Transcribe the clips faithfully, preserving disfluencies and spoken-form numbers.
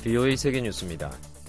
비오에이 세계뉴스입니다.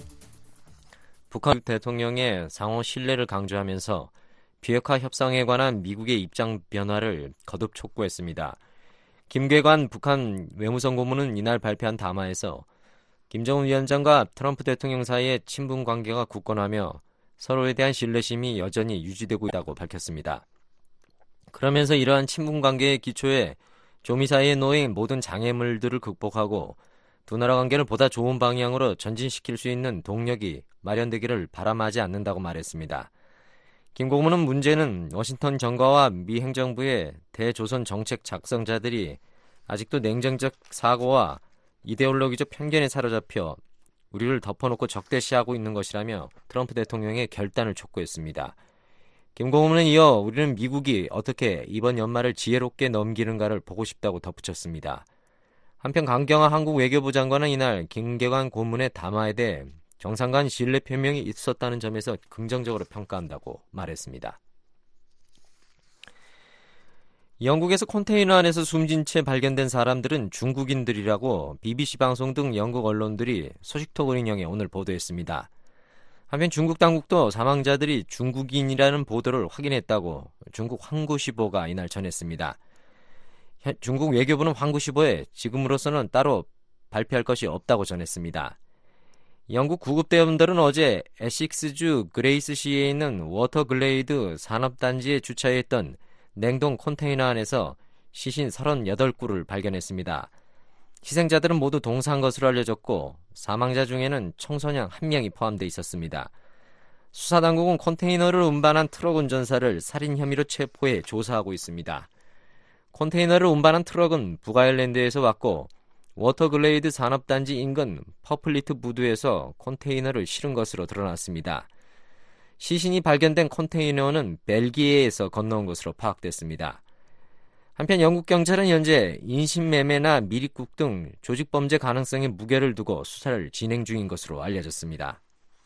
북한 대통령의 상호 신뢰를 강조하면서 비핵화 협상에 관한 미국의 입장 변화를 거듭 촉구했습니다. 김계관 북한 외무성고문은 이날 발표한 담화에서 김정은 위원장과 트럼프 대통령 사이의 친분 관계가 굳건하며 서로에 대한 신뢰심이 여전히 유지되고 있다고 밝혔습니다. 그러면서 이러한 친분 관계의 기초에 조미 사이에 놓인 모든 장애물들을 극복하고 두 나라 관계를 보다 좋은 방향으로 전진시킬 수 있는 동력이 마련되기를 바람하지 않는다고 말했습니다. 김 고문은 문제는 워싱턴 정가와 미 행정부의 대조선 정책 작성자들이 아직도 냉정적 사고와 이데올로기적 편견에 사로잡혀 우리를 덮어놓고 적대시하고 있는 것이라며 트럼프 대통령의 결단을 촉구했습니다. 김 고문은 이어 우리는 미국이 어떻게 이번 연말을 지혜롭게 넘기는가를 보고 싶다고 덧붙였습니다. 한편 강경화 한국 외교부 장관은 이날 김계관 고문의 담화에 대해 정상 간 신뢰 표명이 있었다는 점에서 긍정적으로 평가한다고 말했습니다. 영국에서 컨테이너 안에서 숨진 채 발견된 사람들은 중국인들이라고 비비씨 방송 등 영국 언론들이 소식통을 인용해 오늘 보도했습니다. 한편 중국 당국도 사망자들이 중국인이라는 보도를 확인했다고 중국 황구시보가 이날 전했습니다. 중국 외교부는 황구시보에 지금으로서는 따로 발표할 것이 없다고 전했습니다. 영국 구급대원들은 어제 에식스주 그레이스시에 있는 워터글레이드 산업단지에 주차해 있던 냉동 컨테이너 안에서 시신 서른여덟 구를 발견했습니다. 희생자들은 모두 동사한 것으로 알려졌고 사망자 중에는 청소년 한 명이 포함되어 있었습니다. 수사당국은 컨테이너를 운반한 트럭 운전사를 살인 혐의로 체포해 조사하고 있습니다. 컨테이너를 운반한 트럭은 북아일랜드에서 왔고 워터글레이드 산업단지 인근 퍼플리트 부두에서 컨테이너를 실은 것으로 드러났습니다. 시신이 발견된 컨테이너는 벨기에에서 건너온 것으로 파악됐습니다. 한편 영국 경찰은 현재 인신매매나 미립국 등 조직범죄 가능성에 무게를 두고 수사를 진행 중인 것으로 알려졌습니다.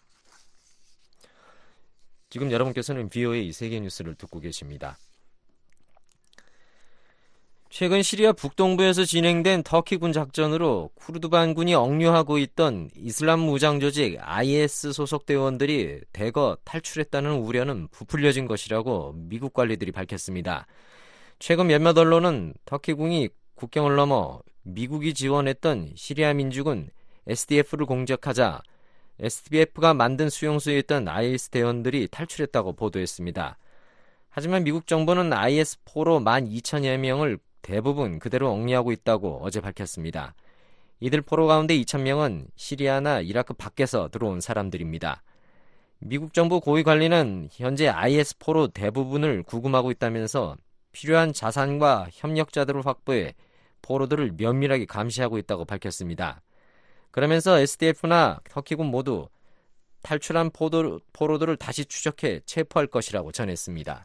지금 여러분께서는 비오에이 세계뉴스를 듣고 계십니다. 최근 시리아 북동부에서 진행된 터키군 작전으로 쿠르드 반군이 억류하고 있던 이슬람 무장 조직 아이에스 소속 대원들이 대거 탈출했다는 우려는 부풀려진 것이라고 미국 관리들이 밝혔습니다. 최근 몇몇 언론은 터키군이 국경을 넘어 미국이 지원했던 시리아 민주군 에스디에프를 공격하자 에스디에프가 만든 수용소에 있던 아이에스 대원들이 탈출했다고 보도했습니다. 하지만 미국 정부는 아이에스사로 만 이천여 명을 대부분 그대로 억류하고 있다고 어제 밝혔습니다. 이들 포로 가운데 이천 명은 시리아나 이라크 밖에서 들어온 사람들입니다. 미국 정부 고위 관리는 현재 아이에스사로 대부분을 구금하고 있다면서 필요한 자산과 협력자들을 확보해 포로들을 면밀하게 감시하고 있다고 밝혔습니다. 그러면서 에스디에프나 터키군 모두 탈출한 포도, 포로들을 다시 추적해 체포할 것이라고 전했습니다.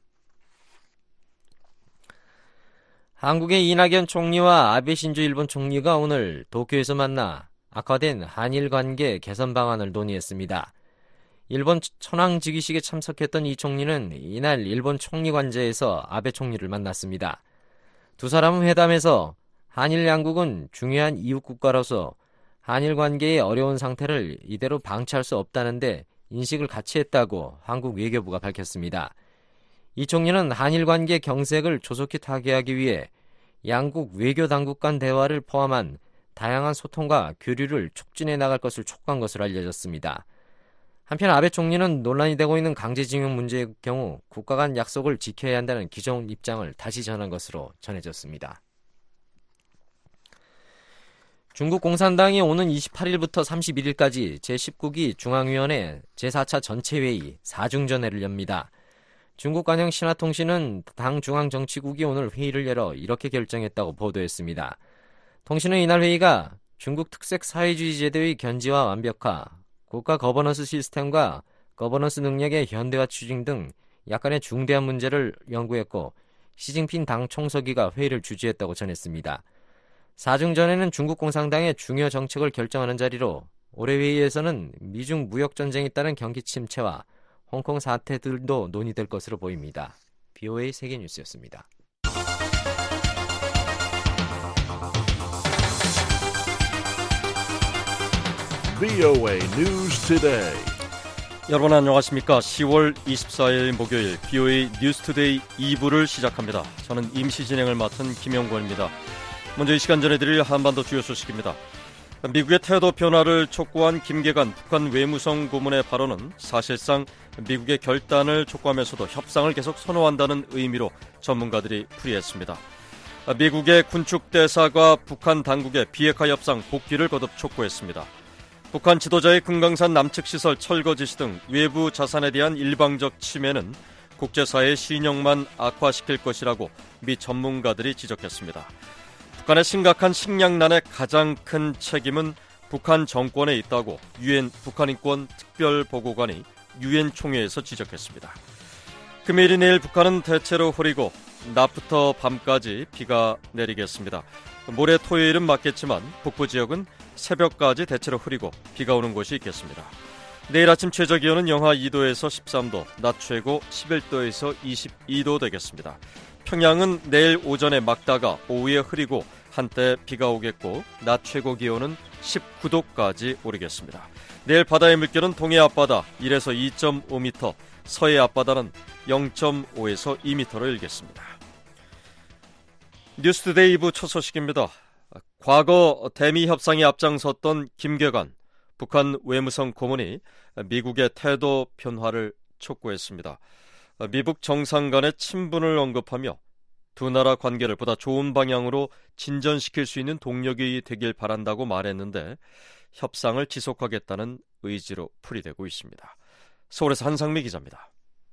한국의 이낙연 총리와 아베 신조 일본 총리가 오늘 도쿄에서 만나 악화된 한일 관계 개선 방안을 논의했습니다. 일본 천황직위식에 참석했던 이 총리는 이날 일본 총리 관저에서 아베 총리를 만났습니다. 두 사람은 회담에서 한일 양국은 중요한 이웃 국가로서 한일 관계의 어려운 상태를 이대로 방치할 수 없다는데 인식을 같이 했다고 한국 외교부가 밝혔습니다. 이 총리는 한일 관계 경색을 조속히 타개하기 위해 양국 외교 당국 간 대화를 포함한 다양한 소통과 교류를 촉진해 나갈 것을 촉구한 것으로 알려졌습니다. 한편 아베 총리는 논란이 되고 있는 강제징용 문제의 경우 국가 간 약속을 지켜야 한다는 기존 입장을 다시 전한 것으로 전해졌습니다. 중국 공산당이 오는 이십팔일부터 삼십일일까지 제십구 기 중앙위원회 제사 차 전체회의 사중전회를 엽니다. 중국 관영 신화통신은 당 중앙정치국이 오늘 회의를 열어 이렇게 결정했다고 보도했습니다. 통신은 이날 회의가 중국 특색 사회주의 제도의 견지와 완벽화, 국가 거버넌스 시스템과 거버넌스 능력의 현대화 추진 등 약간의 중대한 문제를 연구했고 시진핑 당 총서기가 회의를 주재했다고 전했습니다. 사중전회는 중국 공산당의 중요 정책을 결정하는 자리로 올해 회의에서는 미중 무역전쟁에 따른 경기 침체와 홍콩 사태들도 논의될 것으로 보입니다. 비오에이 세계뉴스였습니다. 브이오에이 News Today. 여러분 안녕하십니까? 시월 이십사일 목요일 브이오에이 뉴스 투데이 이 부를 시작합니다. 저는 임시 진행을 맡은 김영권입니다. 먼저 이 시간 전해드릴 한반도 주요 소식입니다. 미국의 태도 변화를 촉구한 김계관 북한 외무성 고문의 발언은 사실상 미국의 결단을 촉구하면서도 협상을 계속 선호한다는 의미로 전문가들이 풀이했습니다. 미국의 군축대사가 북한 당국의 비핵화 협상 복귀를 거듭 촉구했습니다. 북한 지도자의 금강산 남측 시설 철거 지시 등 외부 자산에 대한 일방적 침해는 국제사회의 신용만 악화시킬 것이라고 미 전문가들이 지적했습니다. 북한의 심각한 식량난의 가장 큰 책임은 북한 정권에 있다고 유엔 북한인권 특별보고관이 유엔 총회에서 지적했습니다. 금요일이 내일 북한은 대체로 흐리고 낮부터 밤까지 비가 내리겠습니다. 모레 토요일은 맞겠지만 북부 지역은 새벽까지 대체로 흐리고 비가 오는 곳이 있겠습니다. 내일 아침 최저기온은 영하 이 도에서 십삼 도, 낮 최고 십일 도에서 이십이 도 되겠습니다. 평양은 내일 오전에 맑다가 오후에 흐리고 한때 비가 오겠고 낮 최고 기온은 십구 도까지 오르겠습니다. 내일 바다의 물결은 동해 앞바다 일에서 이 점 오 미터, 서해 앞바다는 영 점 오에서 이 미터로 일겠습니다. 뉴스투데이 이 부 첫 소식입니다. 과거 대미 협상에 앞장섰던 김계관 북한 외무성 고문이 미국의 태도 변화를 촉구했습니다. 미북 정상 간의 친분을 언급하며 두 나라 관계를 보다 좋은 방향으로 진전시킬 수 있는 동력이 되길 바란다고 말했는데 협상을 지속하겠다는 의지로 풀이되고 있습니다. 서울에서 한상미 기자입니다.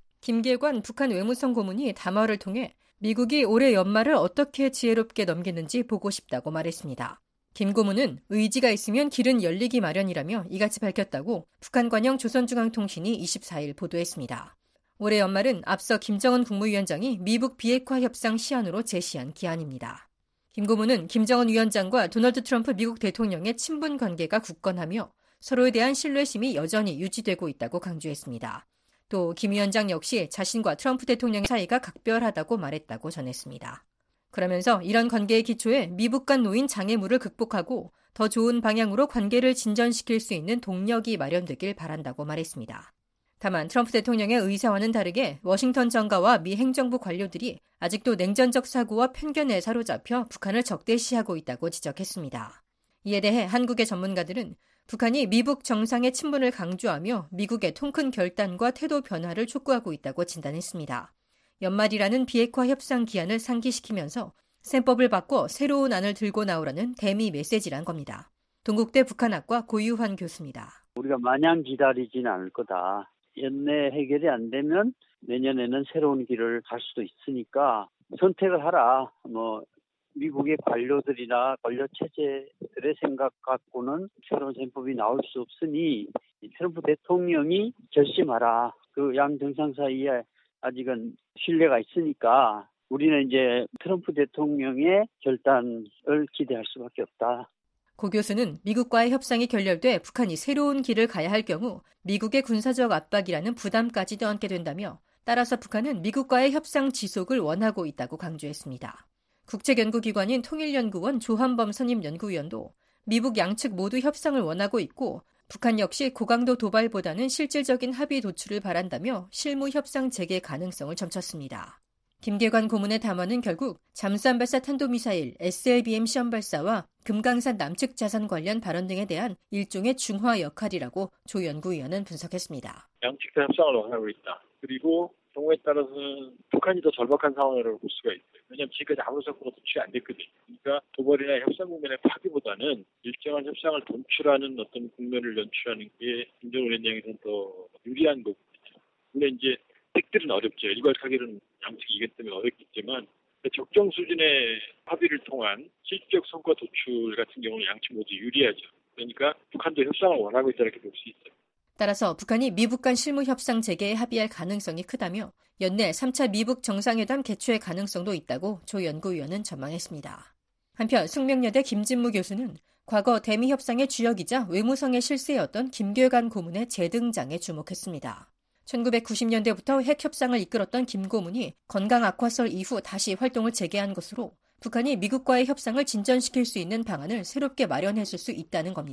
김계관 북한 외무성 고문이 담화를 통해 미국이 올해 연말을 어떻게 지혜롭게 넘기는지 보고 싶다고 말했습니다. 김 고문은 의지가 있으면 길은 열리기 마련이라며 이같이 밝혔다고 북한 관영 조선중앙통신이 이십사일 보도했습니다. 올해 연말은 앞서 김정은 국무위원장이 미북 비핵화 협상 시한으로 제시한 기한입니다. 김 고문은 김정은 위원장과 도널드 트럼프 미국 대통령의 친분 관계가 굳건하며 서로에 대한 신뢰심이 여전히 유지되고 있다고 강조했습니다. 또 김 위원장 역시 자신과 트럼프 대통령의 사이가 각별하다고 말했다고 전했습니다. 그러면서 이런 관계의 기초에 미북 간 놓인 장애물을 극복하고 더 좋은 방향으로 관계를 진전시킬 수 있는 동력이 마련되길 바란다고 말했습니다. 다만 트럼프 대통령의 의사와는 다르게 워싱턴 정가와 미 행정부 관료들이 아직도 냉전적 사고와 편견에 사로잡혀 북한을 적대시하고 있다고 지적했습니다. 이에 대해 한국의 전문가들은 북한이 미북 정상의 친분을 강조하며 미국의 통큰 결단과 태도 변화를 촉구하고 있다고 진단했습니다. 연말이라는 비핵화 협상 기한을 상기시키면서 셈법을 바꿔 새로운 안을 들고 나오라는 대미 메시지란 겁니다. 동국대 북한학과 고유환 교수입니다. 우리가 마냥 기다리지는 않을 거다. 연내 해결이 안 되면 내년에는 새로운 길을 갈 수도 있으니까 선택을 하라. 뭐 미국의 관료들이나 관료 체제들의 생각 갖고는 새로운 셈법이 나올 수 없으니 트럼프 대통령이 결심하라. 그 양 정상 사이에 아직은 신뢰가 있으니까 우리는 이제 트럼프 대통령의 결단을 기대할 수밖에 없다. 고 교수는 미국과의 협상이 결렬돼 북한이 새로운 길을 가야 할 경우 미국의 군사적 압박이라는 부담까지도 안게 된다며 따라서 북한은 미국과의 협상 지속을 원하고 있다고 강조했습니다. 국책연구기관인 통일연구원 조한범 선임연구위원도 미북 양측 모두 협상을 원하고 있고 북한 역시 고강도 도발보다는 실질적인 합의 도출을 바란다며 실무 협상 재개 가능성을 점쳤습니다. 김계관 고문의 담화는 결국 잠수함 발사 탄도미사일 에스엘비엠 시험 발사와 금강산 남측 자산 관련 발언 등에 대한 일종의 중화 역할이라고 조 연구위원은 분석했습니다. 양측 다 협상을 원하고 있다. 그리고 경우에 따라서는 북한이 더 절박한 상황이라고 볼 수가 있어요. 왜냐하면 지금까지 아무 성과가 도출이 안 됐거든요. 그러니까 도발이나 협상 국면의 파기보다는 일정한 협상을 돈출하는 어떤 국면을 연출하는 게 김정은 위원장에서는 더 유리한 거거든요. 물론 이제 택들은 어렵죠. 일괄하기는 양측이 이기 때문에 어렵겠지만 적정 수준의 합의를 통한 실질적 성과 도출 같은 경우는 양측 모두 유리하죠. 그러니까 북한도 협상을 원하고 있다 이렇게 볼 수 있어요. 따라서 북한이 미북 간 실무 협상 재개에 합의할 가능성이 크다며 연내 삼 차 미북 정상회담 개최의 가능성도 있다고 조 연구위원은 전망했습니다. 한편 숙명여대 김진무 교수는 과거 대미 협상의 주역이자 외무성의 실세였던 김계관 고문의 재등장에 주목했습니다. 천구백구십 년대부터 핵협상을 이끌었던 김 고문이 건강 악화설 이후 다시 활동을 재개한 것으로 북한이 미국과의 협상을 진전시킬 수 있는 방안을 새롭게 마련했을 수 있다는 겁니다.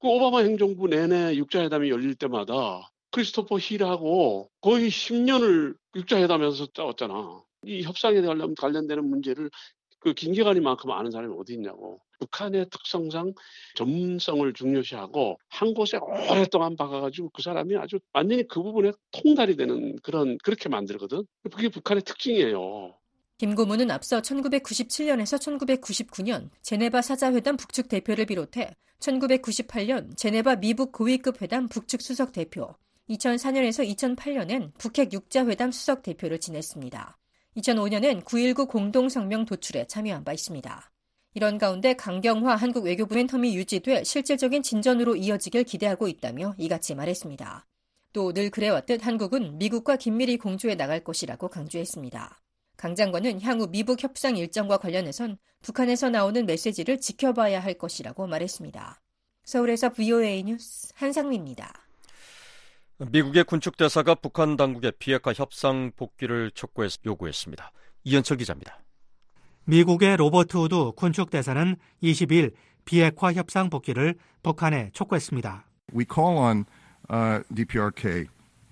그 오바마 행정부 내내 육자회담이 열릴 때마다 크리스토퍼 힐하고 거의 십 년을 육자회담에서 싸웠잖아. 이 협상에 관련되는 문제를 그 김기관이만큼 아는 사람이 어디 있냐고. 북한의 특성상 전문성을 중요시하고 한 곳에 오랫동안 박아가지고 그 사람이 아주 완전히 그 부분에 통달이 되는 그런 그렇게 만들거든. 그게 북한의 특징이에요. 김 고문은 앞서 천구백구십칠 년에서 천구백구십구 년 제네바 사자회담 북측 대표를 비롯해 천구백구십팔 년 제네바 미북 고위급 회담 북측 수석 대표, 이천사 년에서 이천팔 년엔 북핵 육자회담 수석 대표를 지냈습니다. 이천오 년엔 구일구 공동성명 도출에 참여한 바 있습니다. 이런 가운데 강경화 한국 외교부 멘텀이 유지돼 실질적인 진전으로 이어지길 기대하고 있다며 이같이 말했습니다. 또 늘 그래왔듯 한국은 미국과 긴밀히 공조해 나갈 것이라고 강조했습니다. 강 장관은 향후 미북 협상 일정과 관련해선 북한에서 나오는 메시지를 지켜봐야 할 것이라고 말했습니다. 서울에서 브이오에이 뉴스 한상미입니다. 미국의 군축 대사가 북한 당국의 비핵화 협상 복귀를 촉구해 요구했습니다. 이현철 기자입니다. 미국의 로버트 우드 군축 대사는 이십이 일 비핵화 협상 복귀를 북한에 촉구했습니다. We call on uh, 디피아르케이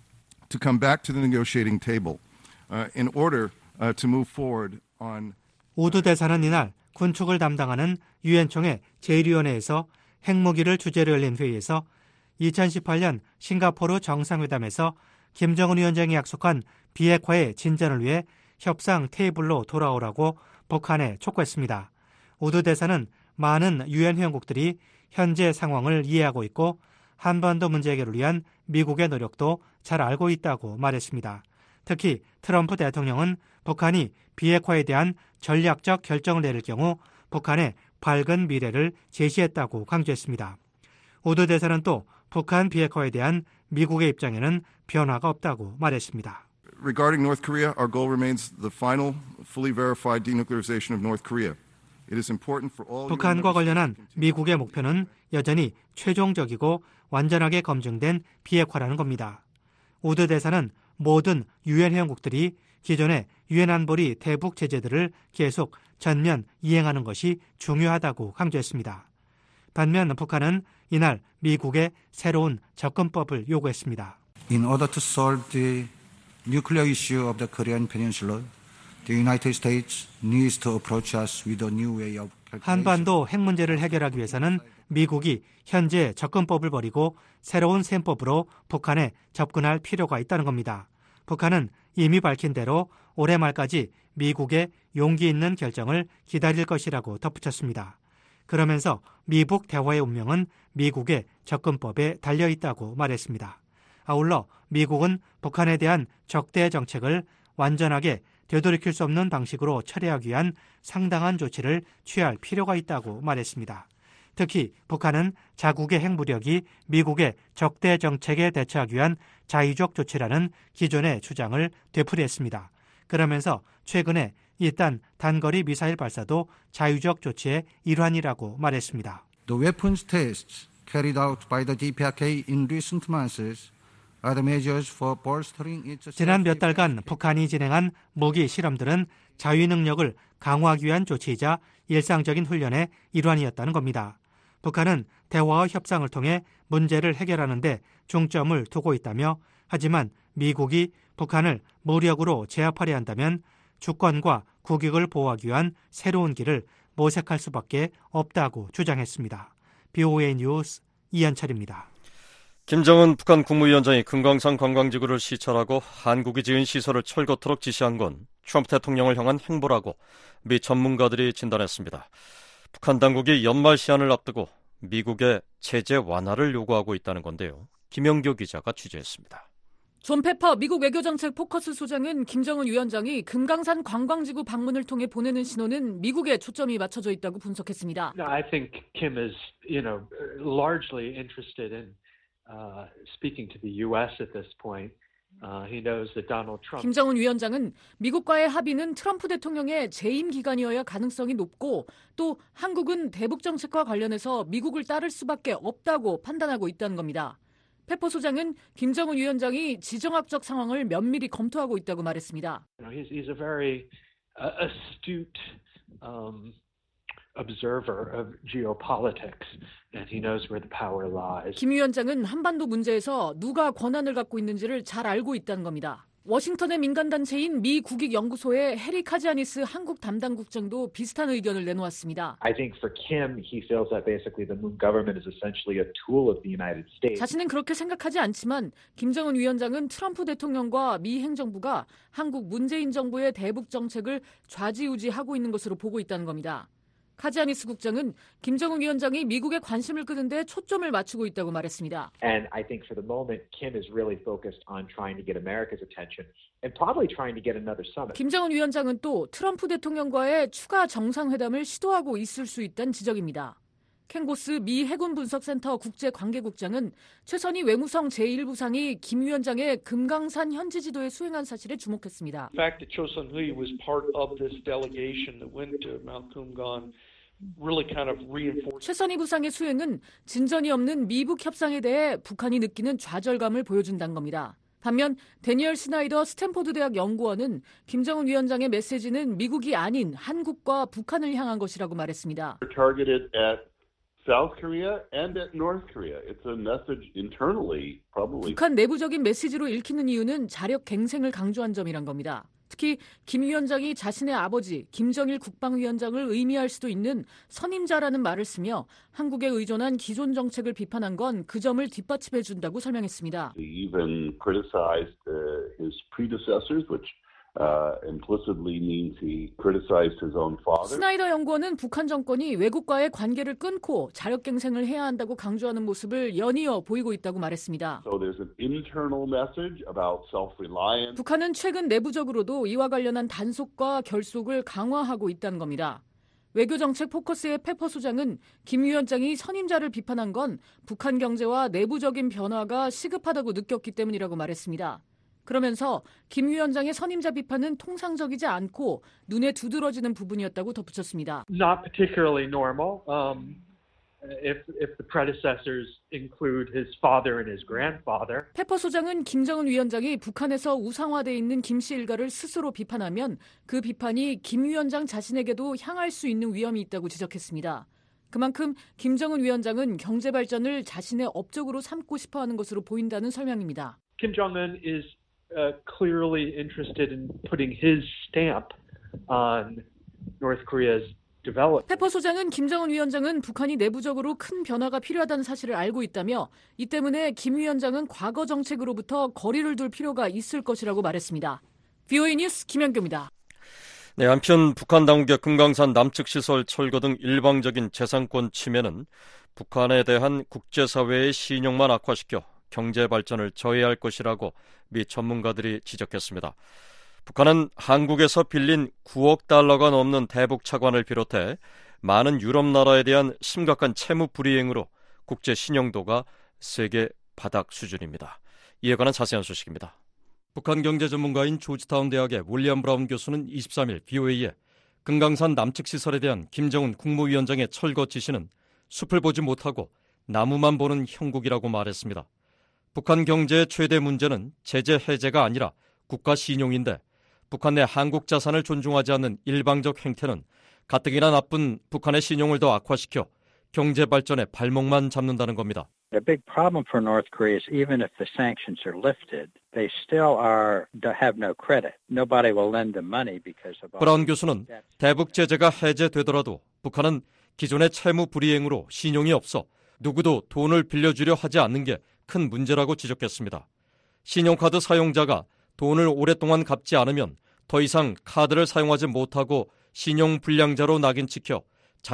to come back to the negotiating table uh, in order uh, to move forward on. 우드 대사는 이날 군축을 담당하는 유엔 총회 제일 위원회에서 핵무기를 주제로 열린 회의에서 이천십팔 년 싱가포르 정상회담에서 김정은 위원장이 약속한 비핵화의 진전을 위해 협상 테이블로 돌아오라고 북한에 촉구했습니다. 우드 대사는 많은 유엔 회원국들이 현재 상황을 이해하고 있고 한반도 문제 해결을 위한 미국의 노력도 잘 알고 있다고 말했습니다. 특히 트럼프 대통령은 북한이 비핵화에 대한 전략적 결정을 내릴 경우 북한의 밝은 미래를 제시했다고 강조했습니다. 우드 대사는 또 북한 비핵화에 대한 미국의 입장에는 변화가 없다고 말했습니다. Regarding North Korea, our goal remains the final, fully verified denuclearization of North Korea. It is important for all. 북한과 관련한 미국의 목표는 여전히 최종적이고 완전하게 검증된 비핵화라는 겁니다. 우드 대사는 모든 유엔 회원국들이 기존의 유엔 안보리 대북 제재들을 계속 전면 이행하는 것이 중요하다고 강조했습니다. 반면 북한은 이날 미국의 새로운 접근법을 요구했습니다. In order to solve the nuclear issue of the Korean Peninsula, the United States needs to approach us with a new way of calculation. 한반도 핵 문제를 해결하기 위해서는 미국이 현재 접근법을 버리고 새로운 셈법으로 북한에 접근할 필요가 있다는 겁니다. 북한은 이미 밝힌 대로 올해 말까지 미국의 용기 있는 결정을 기다릴 것이라고 덧붙였습니다. 그러면서 미북 대화의 운명은 미국의 접근법에 달려 있다고 말했습니다. 아울러 미국은 북한에 대한 적대 정책을 완전하게 되돌이킬 수 없는 방식으로 처리하기 위한 상당한 조치를 취할 필요가 있다고 말했습니다. 특히 북한은 자국의 핵무력이 미국의 적대 정책에 대처하기 위한 자의적 조치라는 기존의 주장을 되풀이했습니다. 그러면서 최근에 이딴 단거리 미사일 발사도 자유적 조치의 일환이라고 말했습니다. The weapons tests carried out by the 디피아르케이 in recent months are the measures for bolstering its. 지난 몇 달간 북한이 진행한 무기 실험들은 자위 능력을 강화하기 위한 조치이자 일상적인 훈련의 일환이었다는 겁니다. 북한은 대화와 협상을 통해 문제를 해결하는 데 중점을 두고 있다며 하지만 미국이 북한을 무력으로 제압하려 한다면 주권과 국익을 보호하기 위한 새로운 길을 모색할 수밖에 없다고 주장했습니다. 브이오에이 뉴스 이현철입니다. 김정은 북한 국무위원장이 금강산 관광지구를 시찰하고 한국이 지은 시설을 철거토록 지시한 건 트럼프 대통령을 향한 행보라고 미 전문가들이 진단했습니다. 북한 당국이 연말 시한을 앞두고 미국의 제재 완화를 요구하고 있다는 건데요. 김영교 기자가 취재했습니다. 존 페퍼 미국 외교정책 포커스 소장은 김정은 위원장이 금강산 관광지구 방문을 통해 보내는 신호는 미국에 초점이 맞춰져 있다고 분석했습니다. I think Kim is, you know, largely interested in uh, speaking to the U S at this point. Uh, he knows that Donald Trump. 김정은 위원장은 미국과의 합의는 트럼프 대통령의 재임 기간이어야 가능성이 높고 또 한국은 대북 정책과 관련해서 미국을 따를 수밖에 없다고 판단하고 있다는 겁니다. 페퍼 소장은 김정은 위원장이 지정학적 상황을 면밀히 검토하고 있다고 말했습니다. You know, he's, he's a very uh, astute um, observer of geopolitics, and he knows where the power lies. 김 위원장은 한반도 문제에서 누가 권한을 갖고 있는지를 잘 알고 있다는 겁니다. 워싱턴의 민간단체인 미 국익연구소의 해리 카지아니스 한국 담당 국장도 비슷한 의견을 내놓았습니다. I think for Kim, he feels that basically the Moon government is essentially a tool of the United States. 자신은 그렇게 생각하지 않지만 김정은 위원장은 트럼프 대통령과 미 행정부가 한국 문재인 정부의 대북 정책을 좌지우지하고 있는 것으로 보고 있다는 겁니다. 카지아니스 국장은 김정은 위원장이 미국에 관심을 끄는데 초점을 맞추고 있다고 말했습니다. And I think for the moment, Kim is really focused on trying to get America's attention and probably trying to get another summit. 김정은 위원장은 또 트럼프 대통령과의 추가 정상회담을 시도하고 있을 수 있다는 지적입니다. 켄 고스 미 해군 분석센터 국제관계국장은 최선희 외무성 제일 부상이 김 위원장의 금강산 현지 지도에 수행한 사실에 주목했습니다. The fact that Cho Sun-hui was part of this delegation that went to Mount Kumgang really kind of reinforced. 최선희 부상의 수행은 진전이 없는 미북 협상에 대해 북한이 느끼는 좌절감을 보여준다는 겁니다. 반면 데니얼 스나이더 스탠포드 대학 연구원은 김정은 위원장의 메시지는 미국이 아닌 한국과 북한을 향한 것이라고 말했습니다. Targeted at South Korea and at North Korea. It's a message internally, probably. 북한 내부적인 메시지로 읽히는 이유는 자력 갱생을 강조한 점이란 겁니다. 특히 김 위원장이 자신의 아버지 김정일 국방위원장을 의미할 수도 있는 선임자라는 말을 쓰며 한국에 의존한 기존 정책을 비판한 건 그 점을 뒷받침해 준다고 설명했습니다. He even criticized uh, his predecessors, which Uh, implicitly means he criticized his own father. 스나이더 연구원은 북한 정권이 외국과의 관계를 끊고 자력갱생을 해야 한다고 강조하는 모습을 연이어 보이고 있다고 말했습니다. So there's an internal message about self-reliance. 북한은 최근 내부적으로도 이와 관련한 단속과 결속을 강화하고 있다는 겁니다. 외교정책 포커스의 페퍼 소장은 김 위원장이 선임자를 비판한 건 북한 경제와 내부적인 변화가 시급하다고 느꼈기 때문이라고 말했습니다. 그러면서 김 위원장의 선임자 비판은 통상적이지 않고 눈에 두드러지는 부분이었다고 덧붙였습니다. Not particularly normal. Um, if if the predecessors include his father and his grandfather. 페퍼 소장은 김정은 위원장이 북한에서 우상화돼 있는 김씨 일가를 스스로 비판하면 그 비판이 김 위원장 자신에게도 향할 수 있는 위험이 있다고 지적했습니다. 그만큼 김정은 위원장은 경제 발전을 자신의 업적으로 삼고 싶어하는 것으로 보인다는 설명입니다. Kim Jong-un is Uh, clearly interested in putting his stamp on North Korea's development. 페퍼 소장은 김정은 위원장은 북한이 내부적으로 큰 변화가 필요하다는 사실을 알고 있다며 이 때문에 김 위원장은 과거 정책으로부터 거리를 둘 필요가 있을 것이라고 말했습니다. 브이오에이 뉴스 김현규입니다. 네, 한편 북한 당국의 금강산 남측 시설 철거 등 일방적인 재산권 침해는 북한에 대한 국제사회의 신용만 악화시켜 경제 발전을 저해할 것이라고 미 전문가들이 지적했습니다. 북한은 한국에서 빌린 구억 달러가 넘는 대북 차관을 비롯해 많은 유럽 나라에 대한 심각한 채무 불이행으로 국제 신용도가 세계 바닥 수준입니다. 이에 관한 자세한 소식입니다. 북한 경제 전문가인 조지타운 대학의 윌리엄 브라운 교수는 이십삼 일 브이오에이에 금강산 남측 시설에 대한 김정은 국무위원장의 철거 지시는 숲을 보지 못하고 나무만 보는 형국이라고 말했습니다. 북한 경제의 최대 문제는 제재 해제가 아니라 국가 신용인데 북한 내 한국 자산을 존중하지 않는 일방적 행태는 가뜩이나 나쁜 북한의 신용을 더 악화시켜 경제 발전에 발목만 잡는다는 겁니다. The big problem for North Korea is even if the sanctions are lifted, they still are have no credit. Nobody will lend them money because of. 브라운 교수는 대북 제재가 해제되더라도 북한은 기존의 채무 불이행으로 신용이 없어 누구도 돈을 빌려주려 하지 않는 게 큰 문제라고 지적했습니다. 신용카드 사용자가 돈을 오랫동안 갚지 않으면 더 이상 카드를 사용하지 못하고 신용불량자로 낙인 찍혀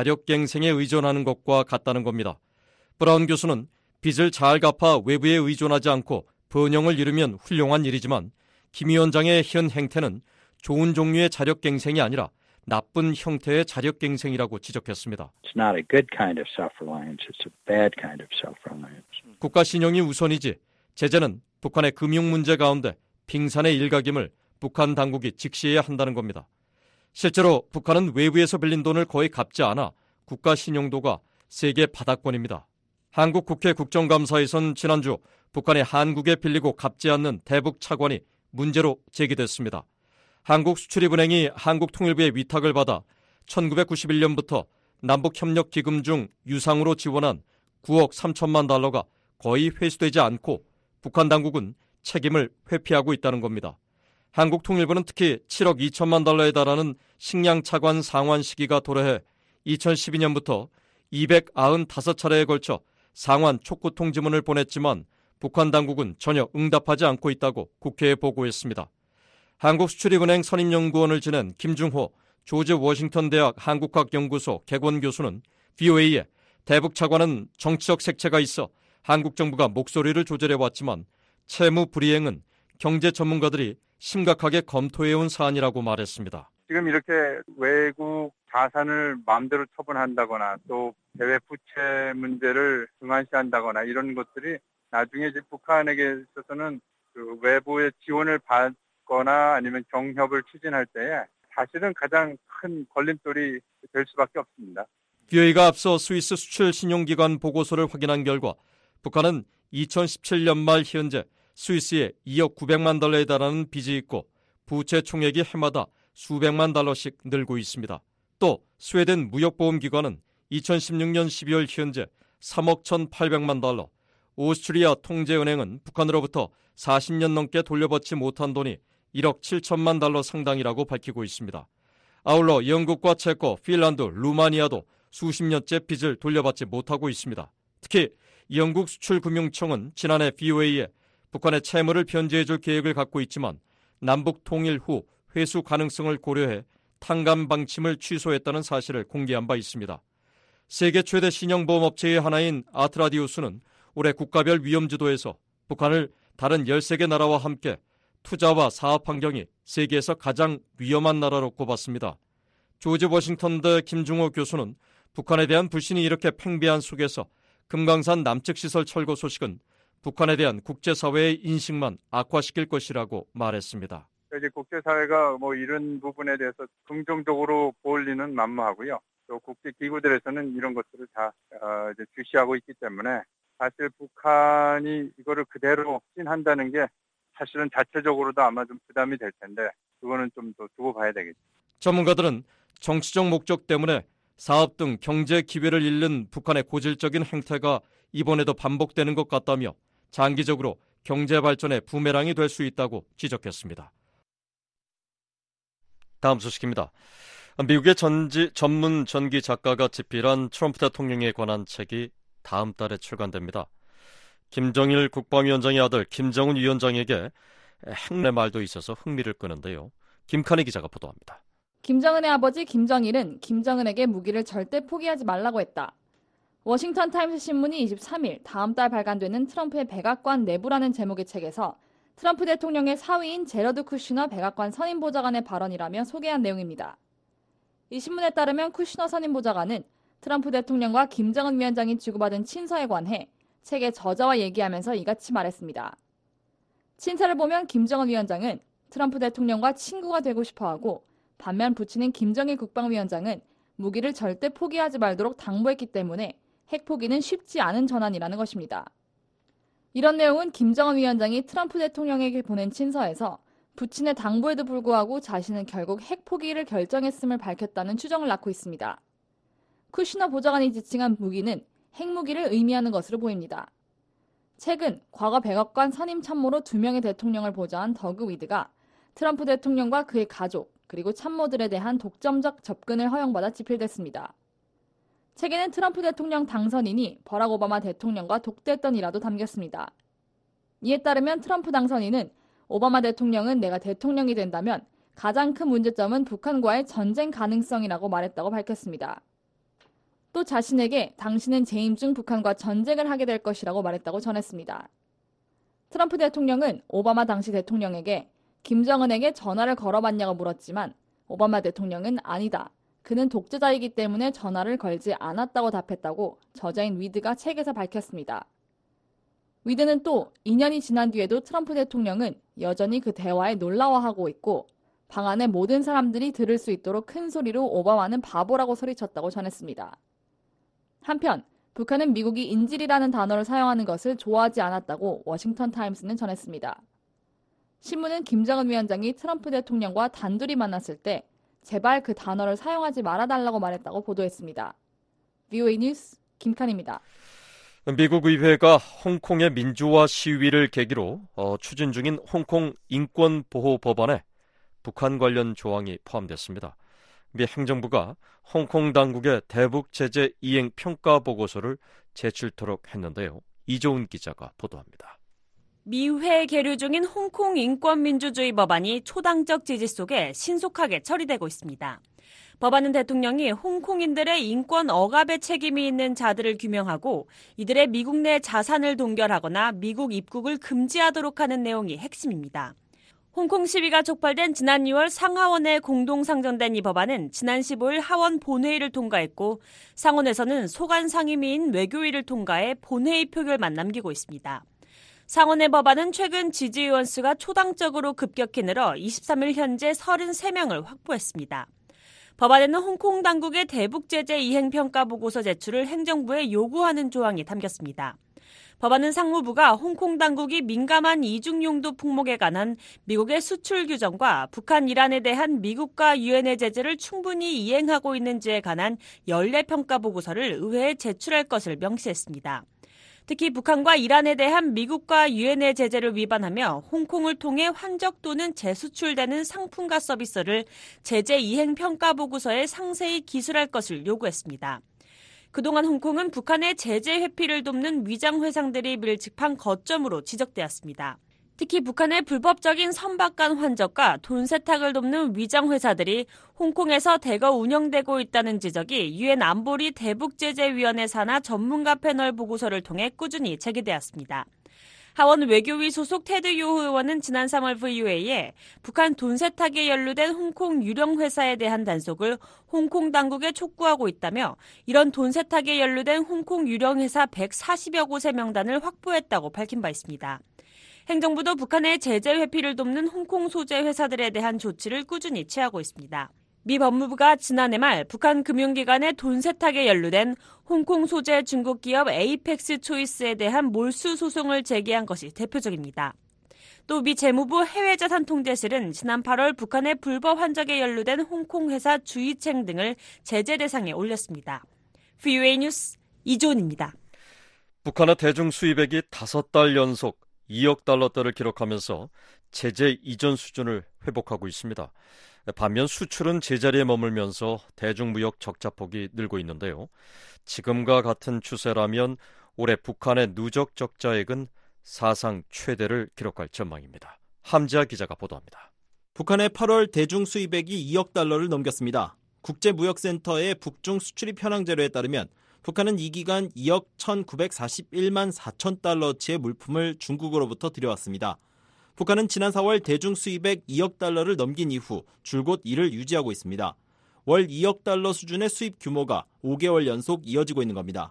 자력갱생에 의존하는 것과 같다는 겁니다. 브라운 교수는 빚을 잘 갚아 외부에 의존하지 않고 번영을 이루면 훌륭한 일이지만 김 위원장의 현 행태는 좋은 종류의 자력갱생이 아니라 나쁜 형태의 자력갱생이라고 지적했습니다. It's not a good kind of self-reliance. It's a bad kind of self-reliance. 국가 신용이 우선이지 제재는 북한의 금융 문제 가운데 빙산의 일각임을 북한 당국이 직시해야 한다는 겁니다. 실제로 북한은 외부에서 빌린 돈을 거의 갚지 않아 국가 신용도가 세계 바닥권입니다. 한국 국회 국정감사에선 지난주 북한이 한국에 빌리고 갚지 않는 대북 차관이 문제로 제기됐습니다. 한국수출입은행이 한국통일부의 위탁을 받아 천구백구십일 년부터 남북협력기금 중 유상으로 지원한 구억 삼천만 달러가 거의 회수되지 않고 북한 당국은 책임을 회피하고 있다는 겁니다. 한국통일부는 특히 칠억 이천만 달러에 달하는 식량 차관 상환 시기가 도래해 이천십이 년부터 이백구십오 차례에 걸쳐 상환 촉구 통지문을 보냈지만 북한 당국은 전혀 응답하지 않고 있다고 국회에 보고했습니다. 한국수출입은행 선임연구원을 지낸 김중호 조지 워싱턴 대학 한국학연구소 객원 교수는 브이오에이에 대북 차관은 정치적 색채가 있어 한국 정부가 목소리를 조절해왔지만 채무 불이행은 경제 전문가들이 심각하게 검토해온 사안이라고 말했습니다. 지금 이렇게 외국 자산을 마음대로 처분한다거나 또 대외 부채 문제를 등한시한다거나 이런 것들이 나중에 이제 북한에게 있어서는 그 외부의 지원을 받거나 아니면 경협을 추진할 때에 사실은 가장 큰 걸림돌이 될 수밖에 없습니다. 브이오에이가 앞서 스위스 수출 신용기관 보고서를 확인한 결과 북한은 이천십칠 년 말 현재 스위스에 이억 구백만 달러에 달하는 빚이 있고 부채 총액이 해마다 수백만 달러씩 늘고 있습니다. 또 스웨덴 무역보험기관은 이천십육 년 십이월 현재 삼억 천팔백만 달러, 오스트리아 통제은행은 북한으로부터 사십 년 넘게 돌려받지 못한 돈이 일억 칠천만 달러 상당이라고 밝히고 있습니다. 아울러 영국과 체코, 핀란드, 루마니아도 수십 년째 빚을 돌려받지 못하고 있습니다. 특히 영국 수출금융청은 지난해 브이오에이에 북한의 채무를 변제해줄 계획을 갖고 있지만 남북 통일 후 회수 가능성을 고려해 탕감 방침을 취소했다는 사실을 공개한 바 있습니다. 세계 최대 신용보험업체의 하나인 아트라디우스는 올해 국가별 위험지도에서 북한을 다른 열세 개 나라와 함께 투자와 사업 환경이 세계에서 가장 위험한 나라로 꼽았습니다. 조지 워싱턴대 김중호 교수는 북한에 대한 불신이 이렇게 팽배한 속에서 금강산 남측시설 철거 소식은 북한에 대한 국제사회의 인식만 악화시킬 것이라고 말했습니다. 이제 국제사회가 뭐 이런 부분에 대해서 긍정적으로 볼 리는 만무하고요. 또 국제기구들에서는 이런 것들을 다 어, 이제 주시하고 있기 때문에 사실 북한이 이거를 그대로 추진한다는 게 사실은 자체적으로도 아마 좀 부담이 될 텐데 그거는 좀 더 두고 봐야 되겠죠. 전문가들은 정치적 목적 때문에 사업 등 경제 기회를 잃는 북한의 고질적인 행태가 이번에도 반복되는 것 같다며 장기적으로 경제 발전의 부메랑이 될 수 있다고 지적했습니다. 다음 소식입니다. 미국의 전지, 전문 전기 작가가 집필한 트럼프 대통령에 관한 책이 다음 달에 출간됩니다. 김정일 국방위원장의 아들 김정은 위원장에게 행운의 말도 있어서 흥미를 끄는데요. 김칸희 기자가 보도합니다. 김정은의 아버지 김정일은 김정은에게 무기를 절대 포기하지 말라고 했다. 워싱턴 타임스 신문이 이십삼 일 다음 달 발간되는 트럼프의 백악관 내부라는 제목의 책에서 트럼프 대통령의 사위인 제러드 쿠시너 백악관 선임보좌관의 발언이라며 소개한 내용입니다. 이 신문에 따르면 쿠시너 선임보좌관은 트럼프 대통령과 김정은 위원장이 주고받은 친서에 관해 책의 저자와 얘기하면서 이같이 말했습니다. 친서를 보면 김정은 위원장은 트럼프 대통령과 친구가 되고 싶어하고 반면 부친인 김정일 국방위원장은 무기를 절대 포기하지 말도록 당부했기 때문에 핵 포기는 쉽지 않은 전환이라는 것입니다. 이런 내용은 김정은 위원장이 트럼프 대통령에게 보낸 친서에서 부친의 당부에도 불구하고 자신은 결국 핵 포기를 결정했음을 밝혔다는 추정을 낳고 있습니다. 쿠시너 보좌관이 지칭한 무기는 핵무기를 의미하는 것으로 보입니다. 최근 과거 백악관 선임 참모로 두 명의 대통령을 보좌한 더그 위드가 트럼프 대통령과 그의 가족 그리고 참모들에 대한 독점적 접근을 허용받아 집필됐습니다. 책에는 트럼프 대통령 당선인이 버락 오바마 대통령과 독대했던 일화도 담겼습니다. 이에 따르면 트럼프 당선인은 오바마 대통령은 내가 대통령이 된다면 가장 큰 문제점은 북한과의 전쟁 가능성이라고 말했다고 밝혔습니다. 또 자신에게 당신은 재임 중 북한과 전쟁을 하게 될 것이라고 말했다고 전했습니다. 트럼프 대통령은 오바마 당시 대통령에게 김정은에게 전화를 걸어봤냐고 물었지만 오바마 대통령은 아니다. 그는 독재자이기 때문에 전화를 걸지 않았다고 답했다고 저자인 위드가 책에서 밝혔습니다. 위드는 또 이 년이 지난 뒤에도 트럼프 대통령은 여전히 그 대화에 놀라워하고 있고 방 안의 모든 사람들이 들을 수 있도록 큰 소리로 오바마는 바보라고 소리쳤다고 전했습니다. 한편 북한은 미국이 인질이라는 단어를 사용하는 것을 좋아하지 않았다고 워싱턴 타임스는 전했습니다. 신문은 김정은 위원장이 트럼프 대통령과 단둘이 만났을 때 제발 그 단어를 사용하지 말아달라고 말했다고 보도했습니다. 브이오에이 뉴스 김칸입니다. 미국 의회가 홍콩의 민주화 시위를 계기로 어, 추진 중인 홍콩 인권보호 법안에 북한 관련 조항이 포함됐습니다. 미 행정부가 홍콩 당국의 대북 제재 이행 평가 보고서를 제출토록 했는데요. 이조은 기자가 보도합니다. 미회 계류 중인 홍콩 인권민주주의 법안이 초당적 지지 속에 신속하게 처리되고 있습니다. 법안은 대통령이 홍콩인들의 인권 억압의 책임이 있는 자들을 규명하고 이들의 미국 내 자산을 동결하거나 미국 입국을 금지하도록 하는 내용이 핵심입니다. 홍콩 시위가 촉발된 지난 유월 상하원에 공동 상정된 이 법안은 지난 십오일 하원 본회의를 통과했고 상원에서는 소관 상임위인 외교위를 통과해 본회의 표결만 남기고 있습니다. 상원의 법안은 최근 지지의원 수가 초당적으로 급격히 늘어 이십삼일 현재 서른세 명을 확보했습니다. 법안에는 홍콩 당국의 대북 제재 이행 평가 보고서 제출을 행정부에 요구하는 조항이 담겼습니다. 법안은 상무부가 홍콩 당국이 민감한 이중용도 품목에 관한 미국의 수출 규정과 북한, 이란에 대한 미국과 유엔의 제재를 충분히 이행하고 있는지에 관한 연례 평가 보고서를 의회에 제출할 것을 명시했습니다. 특히 북한과 이란에 대한 미국과 유엔의 제재를 위반하며 홍콩을 통해 환적 또는 재수출되는 상품과 서비스를 제재 이행 평가 보고서에 상세히 기술할 것을 요구했습니다. 그동안 홍콩은 북한의 제재 회피를 돕는 위장 회상들이 밀집한 거점으로 지적되었습니다. 특히 북한의 불법적인 선박간 환적과 돈 세탁을 돕는 위장 회사들이 홍콩에서 대거 운영되고 있다는 지적이 유엔 안보리 대북제재위원회 산하 전문가 패널 보고서를 통해 꾸준히 제기되었습니다. 하원 외교위 소속 테드 요 의원은 지난 삼월 브이오에이에 북한 돈 세탁에 연루된 홍콩 유령 회사에 대한 단속을 홍콩 당국에 촉구하고 있다며 이런 돈 세탁에 연루된 홍콩 유령 회사 백사십여 곳의 명단을 확보했다고 밝힌 바 있습니다. 행정부도 북한의 제재 회피를 돕는 홍콩 소재 회사들에 대한 조치를 꾸준히 취하고 있습니다. 미 법무부가 지난해 말 북한 금융기관의 돈 세탁에 연루된 홍콩 소재 중국 기업 에이펙스 초이스에 대한 몰수 소송을 제기한 것이 대표적입니다. 또 미 재무부 해외자산 통제실은 지난 팔월 북한의 불법 환적에 연루된 홍콩 회사 주이챙 등을 제재 대상에 올렸습니다. 브이오에이 뉴스 이조은입니다. 북한의 대중 수입액이 다섯 달 연속 이억 달러대를 기록하면서 제재 이전 수준을 회복하고 있습니다. 반면 수출은 제자리에 머물면서 대중무역 적자폭이 늘고 있는데요. 지금과 같은 추세라면 올해 북한의 누적 적자액은 사상 최대를 기록할 전망입니다. 함지아 기자가 보도합니다. 북한의 팔월 대중 수입액이 이억 달러를 넘겼습니다. 국제무역센터의 북중 수출입 현황 자료에 따르면 북한은 이 기간 이억 천구백사십일만 사천 달러치의 물품을 중국으로부터 들여왔습니다. 북한은 지난 사월 대중 수입액 이억 달러를 넘긴 이후 줄곧 이를 유지하고 있습니다. 월 이억 달러 수준의 수입 규모가 오 개월 연속 이어지고 있는 겁니다.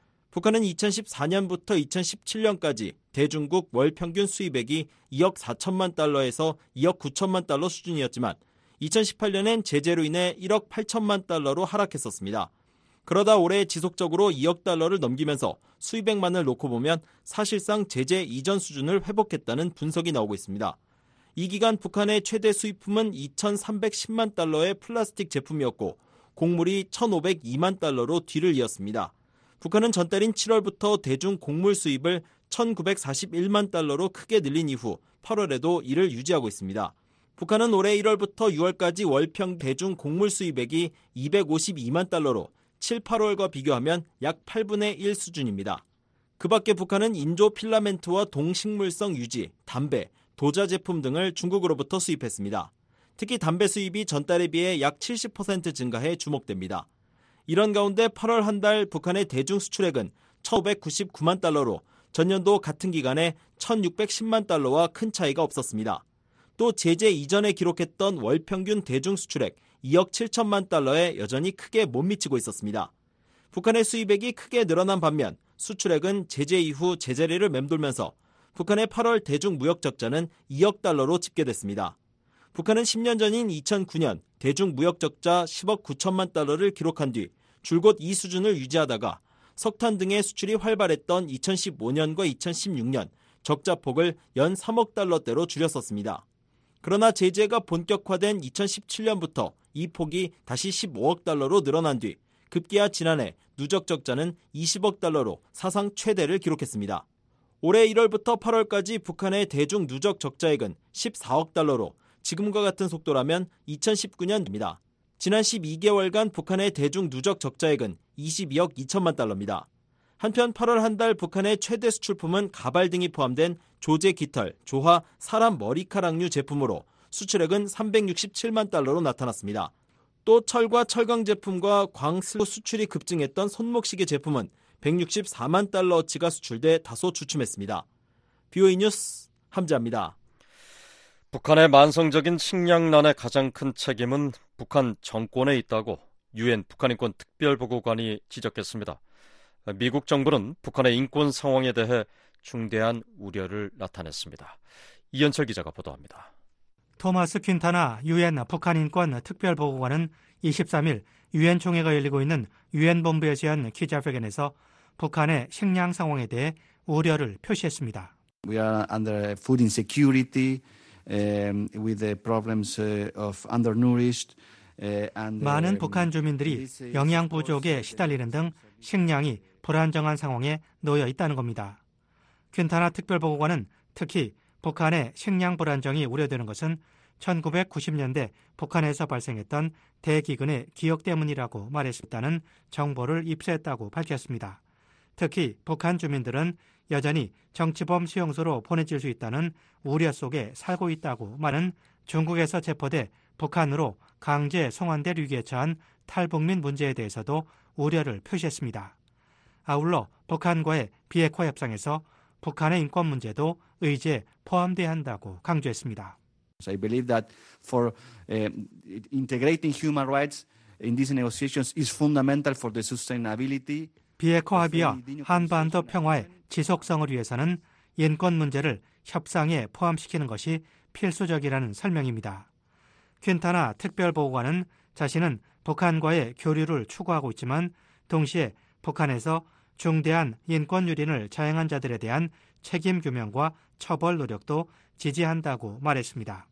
북한은 이천십사년부터 이천십칠년까지 대중국 월 평균 수입액이 이억 사천만 달러에서 이억 구천만 달러 수준이었지만 이천십팔년엔 제재로 인해 일억 팔천만 달러로 하락했었습니다. 그러다 올해 지속적으로 이억 달러를 넘기면서 수입액만을 놓고 보면 사실상 제재 이전 수준을 회복했다는 분석이 나오고 있습니다. 이 기간 북한의 최대 수입품은 이천삼백십만 달러의 플라스틱 제품이었고 곡물이 천오백이만 달러로 뒤를 이었습니다. 북한은 전달인 칠월부터 대중 곡물 수입을 천구백사십일만 달러로 크게 늘린 이후 팔월에도 이를 유지하고 있습니다. 북한은 올해 일월부터 유월까지 월평 대중 곡물 수입액이 이백오십이만 달러로 칠, 팔월과 비교하면 약 팔분의 일 수준입니다. 그 밖에 북한은 인조 필라멘트와 동식물성 유지, 담배, 도자 제품 등을 중국으로부터 수입했습니다. 특히 담배 수입이 전달에 비해 약 칠십 퍼센트 증가해 주목됩니다. 이런 가운데 팔월 한 달 북한의 대중 수출액은 천오백구십구만 달러로 전년도 같은 기간에 천육백십만 달러와 큰 차이가 없었습니다. 또 제재 이전에 기록했던 월 평균 대중 수출액 이억 칠천만 달러에 여전히 크게 못 미치고 있었습니다. 북한의 수입액이 크게 늘어난 반면 수출액은 제재 이후 제자리를 맴돌면서 북한의 팔월 대중 무역 적자는 이억 달러로 집계됐습니다. 북한은 십 년 전인 이천구년 대중 무역 적자 십억 구천만 달러를 기록한 뒤 줄곧 이 수준을 유지하다가 석탄 등의 수출이 활발했던 이천십오년과 이천십육년 적자폭을 연 삼억 달러대로 줄였었습니다. 그러나 제재가 본격화된 이천십칠년부터 이 폭이 다시 십오억 달러로 늘어난 뒤 급기야 지난해 누적 적자는 이십억 달러로 사상 최대를 기록했습니다. 올해 일월부터 팔월까지 북한의 대중 누적 적자액은 십사억 달러로 지금과 같은 속도라면 이천십구 년입니다. 지난 십이 개월간 북한의 대중 누적 적자액은 이십이억 이천만 달러입니다. 한편 팔월 한 달 북한의 최대 수출품은 가발 등이 포함된 조제 깃털, 조화, 사람 머리카락류 제품으로 수출액은 삼백육십칠만 달러로 나타났습니다. 또 철과 철강 제품과 광슬 수출이 급증했던 손목시계 제품은 백육십사만 달러어치가 수출돼 다소 주춤했습니다. 비오이 뉴스 함지아입니다. 북한의 만성적인 식량난의 가장 큰 책임은 북한 정권에 있다고 유엔 북한인권 특별보고관이 지적했습니다. 미국 정부는 북한의 인권 상황에 대해 중대한 우려를 나타냈습니다. 이현철 기자가 보도합니다. 토마스 퀸타나 유엔 북한인권 특별보고관은 이십삼 일 유엔 총회가 열리고 있는 유엔 본부에서 연 기자회견에서 북한의 식량 상황에 대해 우려를 표시했습니다. We are under food insecurity, um, with the problems of undernourished. 많은 북한 주민들이 영양 부족에 시달리는 등 식량이 불안정한 상황에 놓여 있다는 겁니다. 퀸타나 특별보고관은 특히 북한의 식량 불안정이 우려되는 것은 천구백구십 년대 북한에서 발생했던 대기근의 기억 때문이라고 말했다는 정보를 입수했다고 밝혔습니다. 특히 북한 주민들은 여전히 정치범 수용소로 보내질 수 있다는 우려 속에 살고 있다고 말은 중국에서 체포돼 북한으로 강제 송환될 위기에 처한 탈북민 문제에 대해서도 우려를 표시했습니다. 아울러 북한과의 비핵화 협상에서 북한의 인권 문제도 의제에 포함돼야 한다고 강조했습니다. I believe that for uh, integrating human rights in these negotiations is fundamental for the sustainability. 비핵화 합의와 한반도 평화의 지속성을 위해서는 인권 문제를 협상에 포함시키는 것이 필수적이라는 설명입니다. 퀸타나 특별보고관은 자신은 북한과의 교류를 추구하고 있지만 동시에 북한에서 중대한 인권 유린을 자행한 자들에 대한 책임 규명과 처벌 노력도 지지한다고 말했습니다.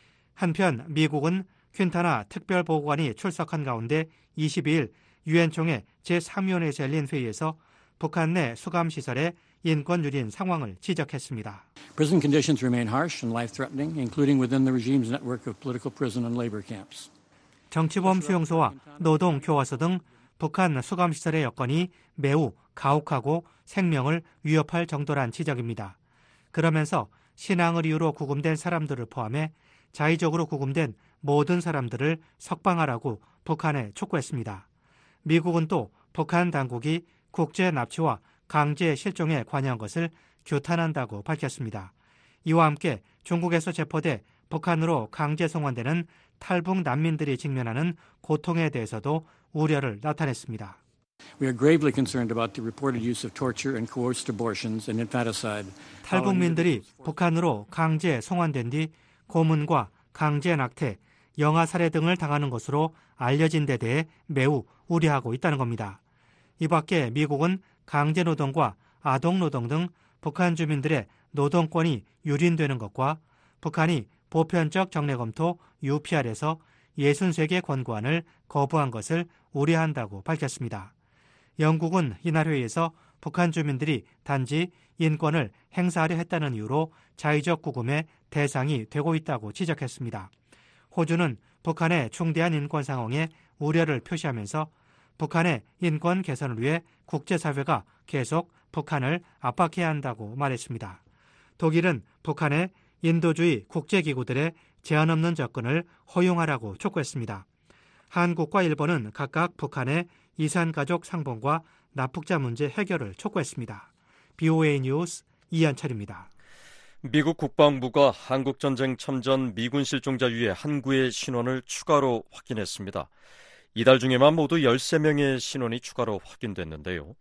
한편 미국은 퀸타나 특별보고관이 출석한 가운데 이십이 일 유엔 총회 제삼 위원회에서 열린 회의에서 북한 내 수감시설의 인권 유린 상황을 지적했습니다. Prison conditions remain harsh and life-threatening, including within the regime's network of political prison and labor camps. 정치범 수용소와 노동 교화소 등 북한 수감시설의 여건이 매우 가혹하고 생명을 위협할 정도란 지적입니다. 그러면서 신앙을 이유로 구금된 사람들을 포함해 자의적으로 구금된 모든 사람들을 석방하라고 북한에 촉구했습니다. 미국은 또 북한 당국이 국제 납치와 강제 실종에 관여한 것을 규탄한다고 밝혔습니다. 이와 함께 중국에서 체포돼 북한으로 강제 송환되는 탈북 난민들이 직면하는 고통에 대해서도 우려를 나타냈습니다. We are gravely concerned about the reported use of torture and coerced abortions and infanticide. 탈북민들이 북한으로 강제 송환된 뒤 고문과 강제 낙태, 영아 살해 등을 당하는 것으로 알려진 데 대해 매우 우려하고 있다는 겁니다. 이 밖에 미국은 강제 노동과 아동 노동 등 북한 주민들의 노동권이 유린되는 것과 북한이 보편적 정례 검토 유피알에서 육십삼 개 권고안을 거부한 것을 우려한다고 밝혔습니다. 영국은 이날 회의에서 북한 주민들이 단지 인권을 행사하려 했다는 이유로 자의적 구금의 대상이 되고 있다고 지적했습니다. 호주는 북한의 중대한 인권 상황에 우려를 표시하면서 북한의 인권 개선을 위해 국제사회가 계속 북한을 압박해야 한다고 말했습니다. 독일은 북한의 인도주의 국제기구들의 제한 없는 접근을 허용하라고 촉구했습니다. 한국과 일본은 각각 북한의 이산가족 상봉과 납북자 문제 해결을 촉구했습니다. 비오에이 뉴스 이현철입니다. 미국 국방부가 한국전쟁 참전 미군 실종자 유해 한 구의 신원을 추가로 확인했습니다. 이달 중에만 모두 열세 명의 신원이 추가로 확인됐는데요.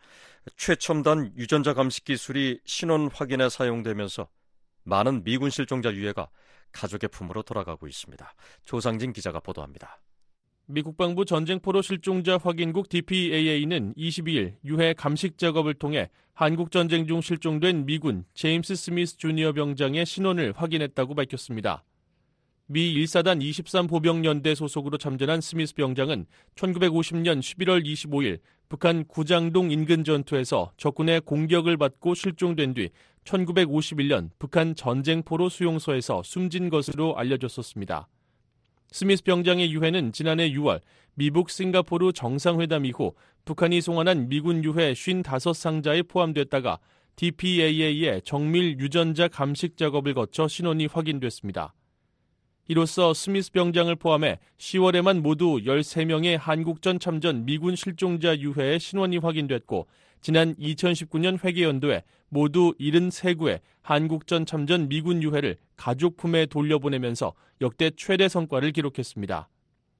최첨단 유전자 감식 기술이 신원 확인에 사용되면서 많은 미군 실종자 유해가 가족의 품으로 돌아가고 있습니다. 조상진 기자가 보도합니다. 미 국방부 전쟁포로 실종자 확인국 디피에이에이는 이십이 일 유해 감식 작업을 통해 한국전쟁 중 실종된 미군 제임스 스미스 주니어 병장의 신원을 확인했다고 밝혔습니다. 미 일 사단 이십삼 보병연대 소속으로 참전한 스미스 병장은 천구백오십 년 십일월 이십오일 북한 구장동 인근 전투에서 적군의 공격을 받고 실종된 뒤 천구백오십일 년 북한 전쟁포로 수용소에서 숨진 것으로 알려졌었습니다. 스미스 병장의 유해는 지난해 유월 미북 싱가포르 정상회담 이후 북한이 송환한 미군 유해 오십오 상자에 포함됐다가 디피에이에이의 정밀 유전자 감식 작업을 거쳐 신원이 확인됐습니다. 이로써 스미스 병장을 포함해 시월에만 모두 열세 명의 한국전 참전 미군 실종자 유해의 신원이 확인됐고 지난 이천십구 년 회계연도에 모두 칠십삼 구의 한국전 참전 미군 유해를 가족 품에 돌려보내면서 역대 최대 성과를 기록했습니다.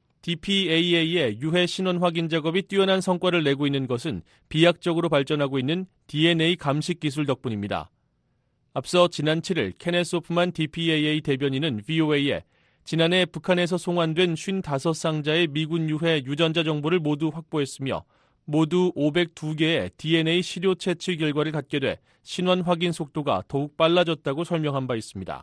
디피에이에이의 유해 신원 확인 작업이 뛰어난 성과를 내고 있는 것은 비약적으로 발전하고 있는 디엔에이 감식 기술 덕분입니다. 앞서 지난 칠일 케네스 호프만 디피에이에이 대변인은 브이오에이에 지난해 북한에서 송환된 오십오 상자의 미군 유해 유전자 정보를 모두 확보했으며 모두 오백이 개의 디엔에이 시료 채취 결과를 갖게 돼 신원 확인 속도가 더욱 빨라졌다고 설명한 바 있습니다.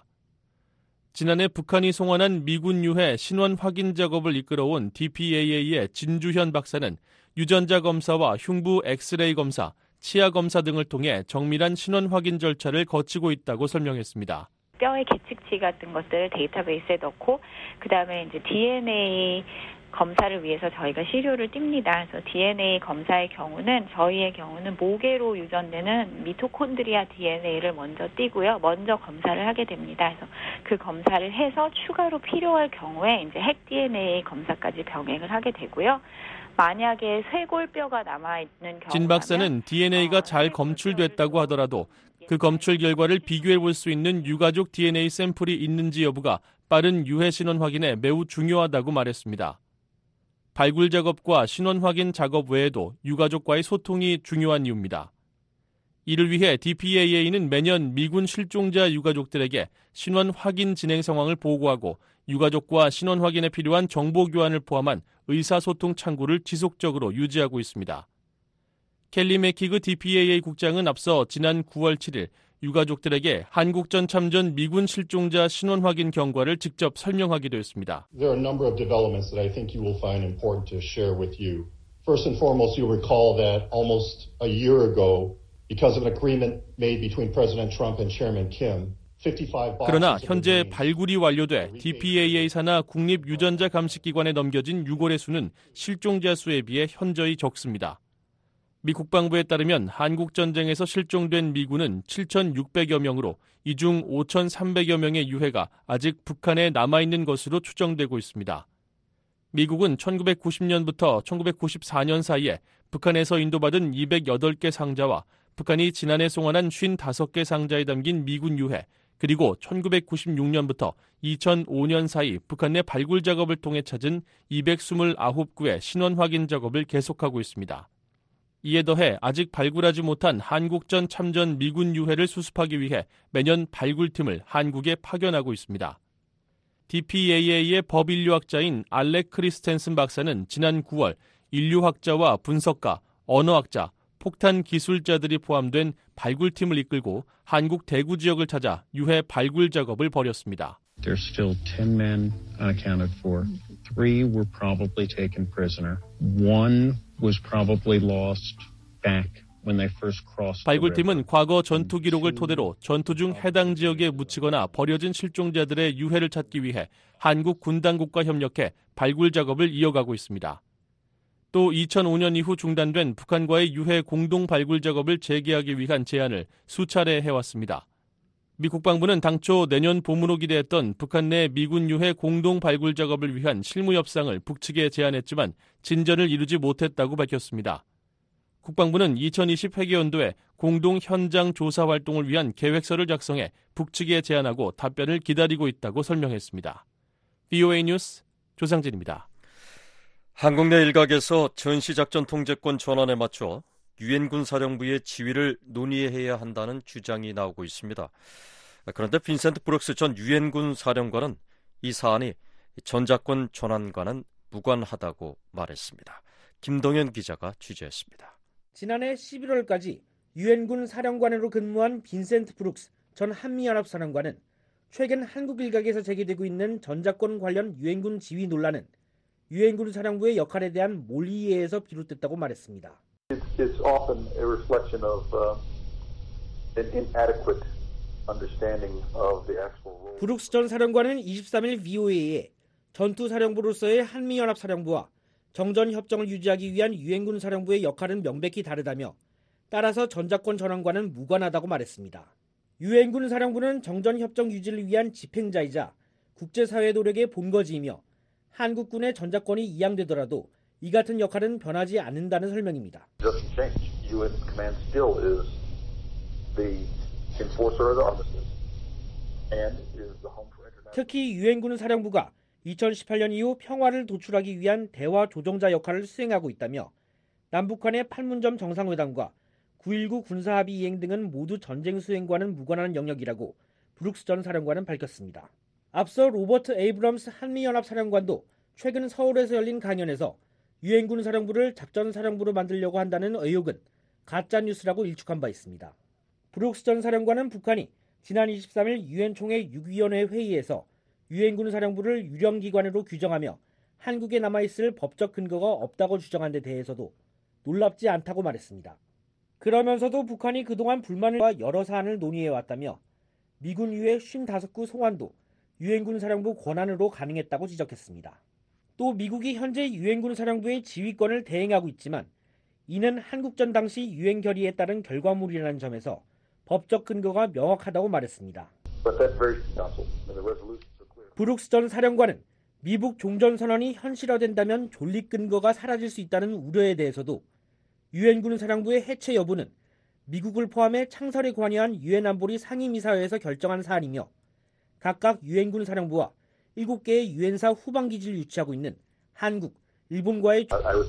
지난해 북한이 송환한 미군 유해 신원 확인 작업을 이끌어온 디피에이에이의 진주현 박사는 유전자 검사와 흉부 엑스레이 검사, 치아 검사 등을 통해 정밀한 신원 확인 절차를 거치고 있다고 설명했습니다. 뼈의 계측치 같은 것들을 데이터베이스에 넣고 그다음에 이제 디엔에이 검사를 위해서 저희가 시료를 띱니다. 그래서 디엔에이 검사의 경우는 저희의 경우는 모계로 유전되는 미토콘드리아 디엔에이를 먼저 띄고요. 먼저 검사를 하게 됩니다. 그래서 그 검사를 해서 추가로 필요할 경우에 이제 핵 디엔에이 검사까지 병행을 하게 되고요. 만약에 쇄골뼈가 남아있는 경우 진 박사는 디엔에이가 잘 검출됐다고 하더라도 그 검출 결과를 비교해 볼 수 있는 유가족 디엔에이 샘플이 있는지 여부가 빠른 유해 신원 확인에 매우 중요하다고 말했습니다. 발굴 작업과 신원 확인 작업 외에도 유가족과의 소통이 중요한 이유입니다. 이를 위해 디피에이에이는 매년 미군 실종자 유가족들에게 신원 확인 진행 상황을 보고하고 유가족과 신원 확인에 필요한 정보 교환을 포함한 의사소통 창구를 지속적으로 유지하고 있습니다. 켈리 맥키그 디피에이에이 국장은 앞서 지난 구월 칠일 유가족들에게 한국전 참전 미군 실종자 신원 확인 경과를 직접 설명하기도 했습니다. There are a number of developments that I think you will find important to share with you. First and foremost, you'll recall that almost a year ago, because of an agreement made between President Trump and Chairman Kim, 그러나 현재 발굴이 완료돼 디피에이에이 산하 국립유전자감식기관에 넘겨진 유골의 수는 실종자 수에 비해 현저히 적습니다. 미 국방부에 따르면 한국전쟁에서 실종된 미군은 칠천육백여 명으로 이 중 오천삼백여 명의 유해가 아직 북한에 남아있는 것으로 추정되고 있습니다. 미국은 천구백구십 년부터 천구백구십사 년 사이에 북한에서 인도받은 이백여덟 개 상자와 북한이 지난해 송환한 오십오 개 상자에 담긴 미군 유해, 그리고 천구백구십육 년부터 이천오 년 사이 북한 내 발굴 작업을 통해 찾은 이백이십구 구의 신원 확인 작업을 계속하고 있습니다. 이에 더해 아직 발굴하지 못한 한국전 참전 미군 유해를 수습하기 위해 매년 발굴팀을 한국에 파견하고 있습니다. 디피에이에이의 법인류학자인 알렉 크리스텐슨 박사는 지난 구월 인류학자와 분석가, 언어학자, 폭탄 기술자들이 포함된 발굴팀을 이끌고 한국 대구 지역을 찾아 유해 발굴 작업을 벌였습니다. There's still ten men unaccounted for. Three were probably taken prisoner. One was probably lost back when they first crossed. 발굴팀은 과거 전투 기록을 토대로 전투 중 해당 지역에 묻히거나 버려진 실종자들의 유해를 찾기 위해 한국 군 당국과 협력해 발굴 작업을 이어가고 있습니다. 또 이천오 년 이후 중단된 북한과의 유해 공동 발굴 작업을 재개하기 위한 제안을 수차례 해왔습니다. 미 국방부는 당초 내년 봄으로 기대했던 북한 내 미군 유해 공동 발굴 작업을 위한 실무 협상을 북측에 제안했지만 진전을 이루지 못했다고 밝혔습니다. 국방부는 이천이십 회계연도에 공동 현장 조사 활동을 위한 계획서를 작성해 북측에 제안하고 답변을 기다리고 있다고 설명했습니다. 브이오에이 뉴스 조상진입니다. 한국 내 일각에서 전시작전 통제권 전환에 맞춰 유엔군 사령부의 지휘를 논의해야 한다는 주장이 나오고 있습니다. 그런데 빈센트 브룩스 전 유엔군 사령관은 이 사안이 전작권 전환과는 무관하다고 말했습니다. 김동현 기자가 취재했습니다. 지난해 십일월까지 유엔군 사령관으로 근무한 빈센트 브룩스 전 한미연합사령관은 최근 한국 일각에서 제기되고 있는 전작권 관련 유엔군 지휘 논란은 유엔군 사령부의 역할에 대한 몰이해에서 비롯됐다고 말했습니다. It's often a reflection of uh, an inadequate understanding of the actual role. 브룩스 전 사령관은 이십삼 일 브이오에이에 전투 사령부로서의 한미연합 사령부와 정전 협정을 유지하기 위한 유엔군 사령부의 역할은 명백히 다르다며 따라서 전작권 전환과는 무관하다고 말했습니다. 유엔군 사령부는 정전 협정 유지를 위한 집행자이자 국제사회 노력의 본거지이며 한국군의 전작권이 이양되더라도 이 같은 역할은 변하지 않는다는 설명입니다. 특히 유엔군 사령부가 이천십팔 년 이후 평화를 도출하기 위한 대화 조정자 역할을 수행하고 있다며 남북한의 판문점 정상회담과 구일구 군사합의 이행 등은 모두 전쟁 수행과는 무관한 영역이라고 브룩스 전 사령관은 밝혔습니다. 앞서 로버트 에이브럼스 한미연합 사령관도 최근 서울에서 열린 강연에서 유엔군 사령부를 작전 사령부로 만들려고 한다는 의혹은 가짜뉴스라고 일축한 바 있습니다. 브룩스 전 사령관은 북한이 지난 이십삼 일 유엔 총회 육 위원회 회의에서 유엔군 사령부를 유령기관으로 규정하며 한국에 남아있을 법적 근거가 없다고 주장한 데 대해서도 놀랍지 않다고 말했습니다. 그러면서도 북한이 그동안 불만과 여러 사안을 논의해왔다며 미군 유해 오십오 구 송환도 유엔군 사령부 권한으로 가능했다고 지적했습니다. 또 미국이 현재 유엔군 사령부의 지휘권을 대행하고 있지만 이는 한국전 당시 유엔 결의에 따른 결과물이라는 점에서 법적 근거가 명확하다고 말했습니다. 브룩스 전 사령관은 미북 종전선언이 현실화된다면 존립 근거가 사라질 수 있다는 우려에 대해서도 유엔군 사령부의 해체 여부는 미국을 포함해 창설에 관여한 유엔 안보리 상임이사회에서 결정한 사안이며 각각 유엔군 사령부와 일곱 개의 유엔사 후방기지를 유치하고 있는 한국, 일본과의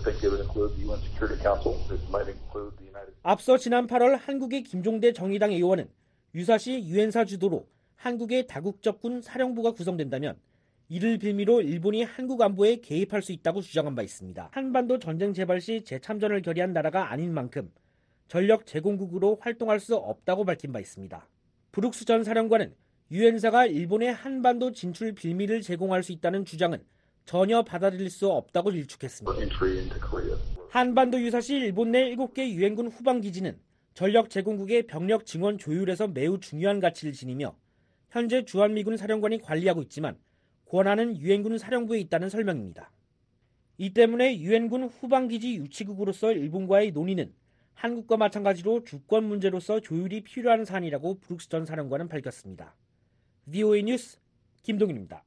앞서 지난 팔월 한국의 김종대 정의당 의원은 유사시 유엔사 주도로 한국의 다국적군 사령부가 구성된다면 이를 빌미로 일본이 한국 안보에 개입할 수 있다고 주장한 바 있습니다. 한반도 전쟁 재발 시 재참전을 결의한 나라가 아닌 만큼 전력 제공국으로 활동할 수 없다고 밝힌 바 있습니다. 브룩스 전 사령관은 유엔사가 일본의 한반도 진출 빌미를 제공할 수 있다는 주장은 전혀 받아들일 수 없다고 일축했습니다. 한반도 유사시 일본 내 일곱 개 유엔군 후방기지는 전력 제공국의 병력 증원 조율에서 매우 중요한 가치를 지니며 현재 주한미군 사령관이 관리하고 있지만 권한은 유엔군 사령부에 있다는 설명입니다. 이 때문에 유엔군 후방기지 유치국으로서 일본과의 논의는 한국과 마찬가지로 주권 문제로서 조율이 필요한 사안이라고 브룩스 전 사령관은 밝혔습니다. 브이오에이 뉴스 김동윤입니다.